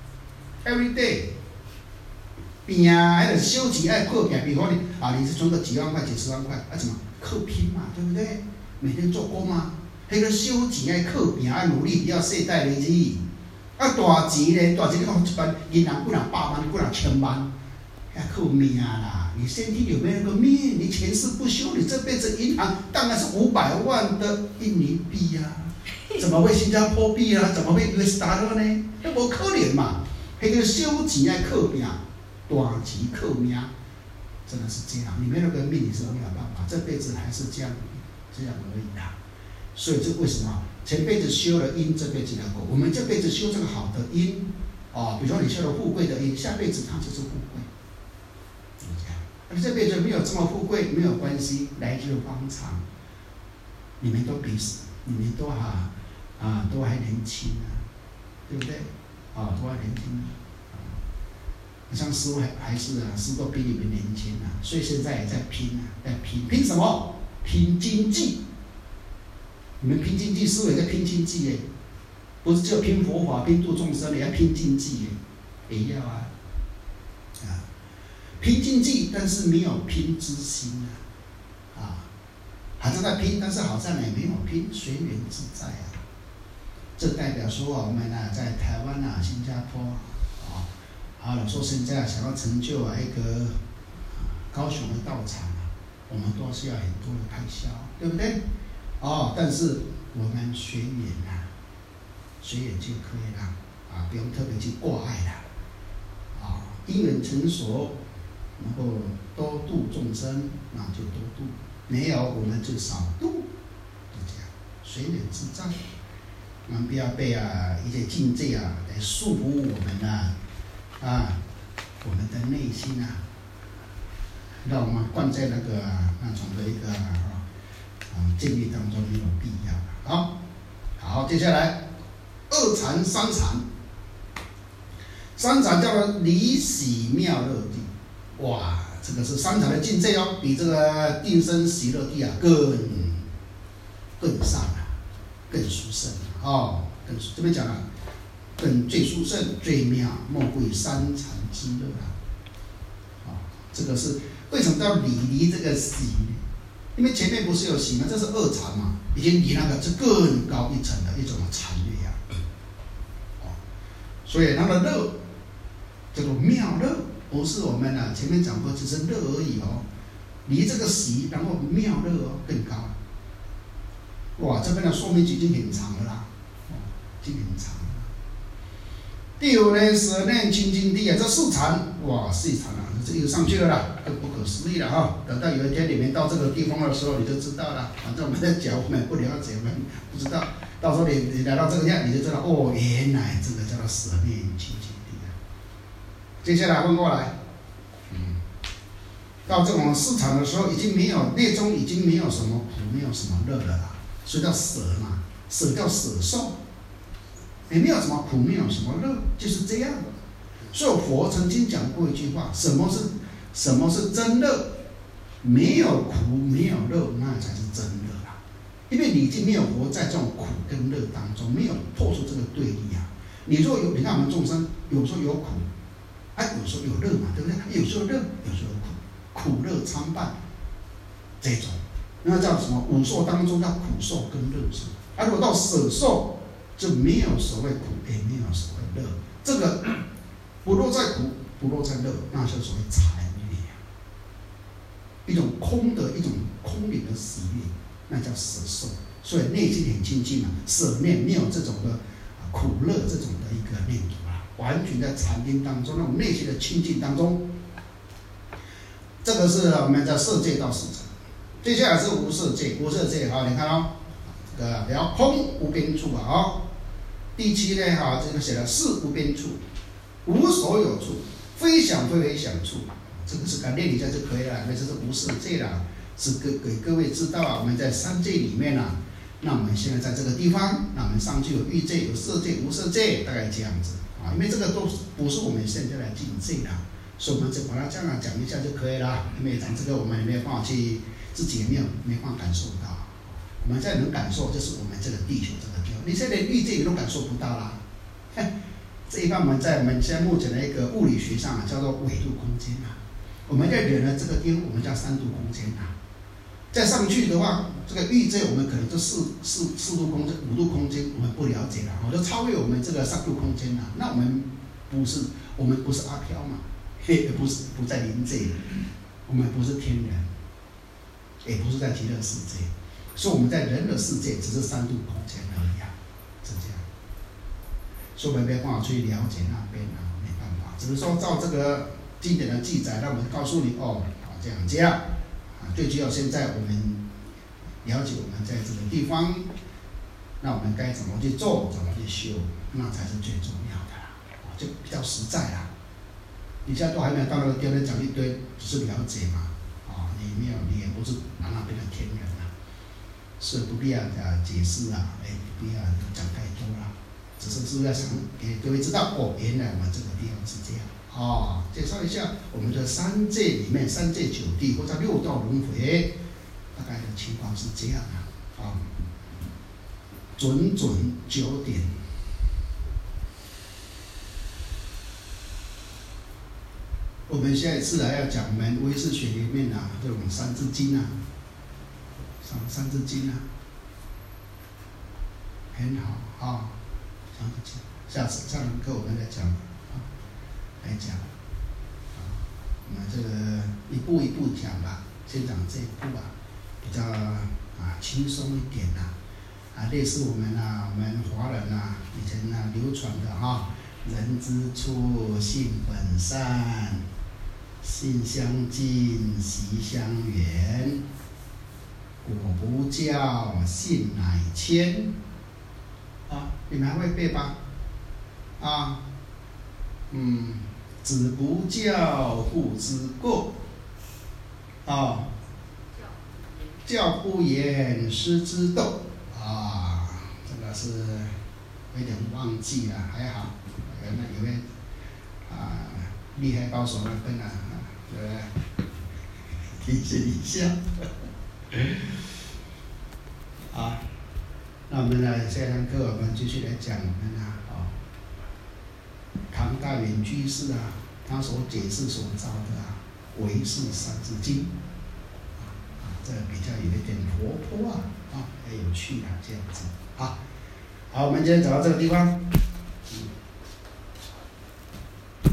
every day。拼啊，还得修己爱靠拼，比如你啊，你是存个几万块、几十万块，啊怎么靠拼嘛，对不对？每天做工嘛，迄个修己爱靠拼，爱努力，不要懈怠的日子。啊，大钱呢？大钱哦，一般银行不然百万，不然千万，要靠命啦。你身体有没有那个命？你前世不修，你这辈子银行当然是五百万的印尼币呀、啊，怎么会新加坡币啊？怎么会 U S dollar 呢？那无可能嘛。迄个修己爱靠拼。大吉克命，真的是这样。你没有那个命，你是没有办法。这辈子还是这样，这样而已啦。所以这为什么前辈子修了因，这辈子要果？我们这辈子修这个好的因，哦，比如说你修了富贵的因，下辈子它就是富贵。就是这样。你这辈子没有这么富贵没有关系，来日方长。你们都比死，你们都哈啊都还年轻啊，对不对？啊，都还年轻啊。像师傅还还是啊，师傅比你们年轻啊，所以现在也在拼啊，在拼拼什么？拼经济。你们拼经济，师傅也在拼经济耶，不是只有拼佛法、拼度众生，也要拼经济耶，也要啊，啊，拼经济，但是没有拼知心啊，啊，还是在拼，但是好像也没有拼，随缘自在啊。这代表说我们呢，在台湾啊、新加坡啊。啊，老说现在想要成就啊一个高雄的道场啊，我们都是要很多的开销，对不对？哦，但是我们随缘啊，随缘就可以了啊，不用特别去挂碍了啊。因缘成熟，然后多度众生，那就多度；没有，我们就少度，就这样，随缘自在。我们不要被啊一些境界啊来束缚我们啊。啊，我们的内心啊，让我们灌在那个、啊、那种的一个啊啊境遇当中没有必要。好，好，接下来二禅三禅，三禅叫做离喜妙乐地。哇，这个是三禅的境界哦，比这个定生喜乐地啊更更上啊，更殊胜哦，更这边讲了。更最殊胜、最妙，莫贵三禅之乐啊！啊，这个是为什么叫离离这个喜呢？因为前面不是有喜吗？这是二禅嘛，已经离那个是更高一层的一种禅悦啊。哦，所以它的乐叫做妙乐，不是我们啊前面讲过只是乐而已哦，离这个喜，然后妙乐哦更高。哇，这边的说明已经很长了啦，哦，已经很长了。第五呢，舍念清净地啊，这四禅，哇，四禅啊，这又上去了啦，更不可思议了哈！等到有一天你们到这个地方的时候，你就知道了。反正我们在讲，我们不了解，我们不知道。到时候你你来到这个地方，你就知道，哦，原来这个叫做舍念清净地啊。接下来问过来，嗯，到这种四禅的时候，已经没有内中已经没有什么苦，没有什么乐了啦，所以叫舍嘛，舍叫舍受。也没有什么苦，没有什么乐，就是这样的。所以佛曾经讲过一句话：什么是什么是真乐？没有苦，没有乐，那才是真乐啦。因为你已经没有活在这种苦跟乐当中，没有破除这个对立啊。你若有，你看我们众生，有时候有苦，啊，有时候有乐嘛，对不对？有时候乐，有时候苦，苦乐参半，这种，那叫什么？五受当中叫苦受跟乐受。啊，如果到舍受，就没有所谓苦，也没有所谓乐。这个不落在苦，不落在乐，那就所谓禅悦，一种空的一种空灵的喜悦，那叫舍受。所以内心很清净啊，舍念没有这种的苦乐这种的一个念头啊，完全在禅定当中，那种内心的清净当中。这个是我们在色界到四禅，接下来是无色界，无色界啊，你看哦，这个比较空无边处啊，哦。第七呢，哈，这个写了是无边处，无所有处，非想非非想处，这个是概念一下就可以了，那这是无色界啦，是给给各位知道啊，我们在三界里面啊，那我们现在在这个地方，那我们上去有欲界、有色界、无色界，大概这样子啊，因为这个都不是我们现在的境界啦， 所以我们就把它这样讲一下就可以了。因为讲这个我们也没有办法去，自己也没有没办法感受到。我们现在能感受，就是我们这个地球这个地方，你现在连欲界你都感受不到啦。这一般我们在我们现在目前的一个物理学上啊，叫做纬度空间啊。我们在人的这个地方，我们叫三度空间啊。再上去的话，这个欲界我们可能就四四四度空间、五度空间，我们不了解了，我就超越我们这个三度空间了。那我们不是，我们不是阿飘嘛，也不是不在灵界，我们不是天人，也不是在极乐世界，所以我们在人的世界只是三度空间而已啊，是这样。所以我们没办法去了解那边啊，没办法，只是说照这个经典的记载，那我们告诉你哦，好这样这样啊。最主要现在我们了解我们在这个地方，那我们该怎么去做，怎么去修，那才是最重要的啦，就比较实在啦。你现在都还没有到那个地方，讲一堆只是了解嘛，啊，你没有，你也不是那那边的天人啊，是不必要的解释啊，哎，不要讲太多了。只是是要想给各位知道哦，原来我们这个地方是这样哦。介绍一下我们的三界里面，三界九地或者六道轮回，大概的情况是这样啊。啊，准准九点。我们下一次啊要讲我们唯识学里面啊这种三字经啊，三三字经啊，很好啊。下次上课我们再讲啊，来讲啊，我们这个一步一步讲吧，先讲这一步啊，比较啊轻松一点呐，啊，类似我们啊，我们华人啊以前啊流传的哈、啊，人之初性本善，性相近，习相远，果不教，性乃迁。啊，你们还会背吧？啊，嗯，子不教，父之过。啊，教不严，师之惰。啊，这个是有点忘记了，还好，原来有位啊厉害高手那边啊，对不对？提醒一下。啊。那我们呢，下堂课我们继续来讲我们啊，哦，唐大元居士啊，他所解释所造的啊《唯识三字经》啊，这比较有一点活泼啊，啊，很有趣啊，这样子啊。好，我们今天讲到这个地方。嗯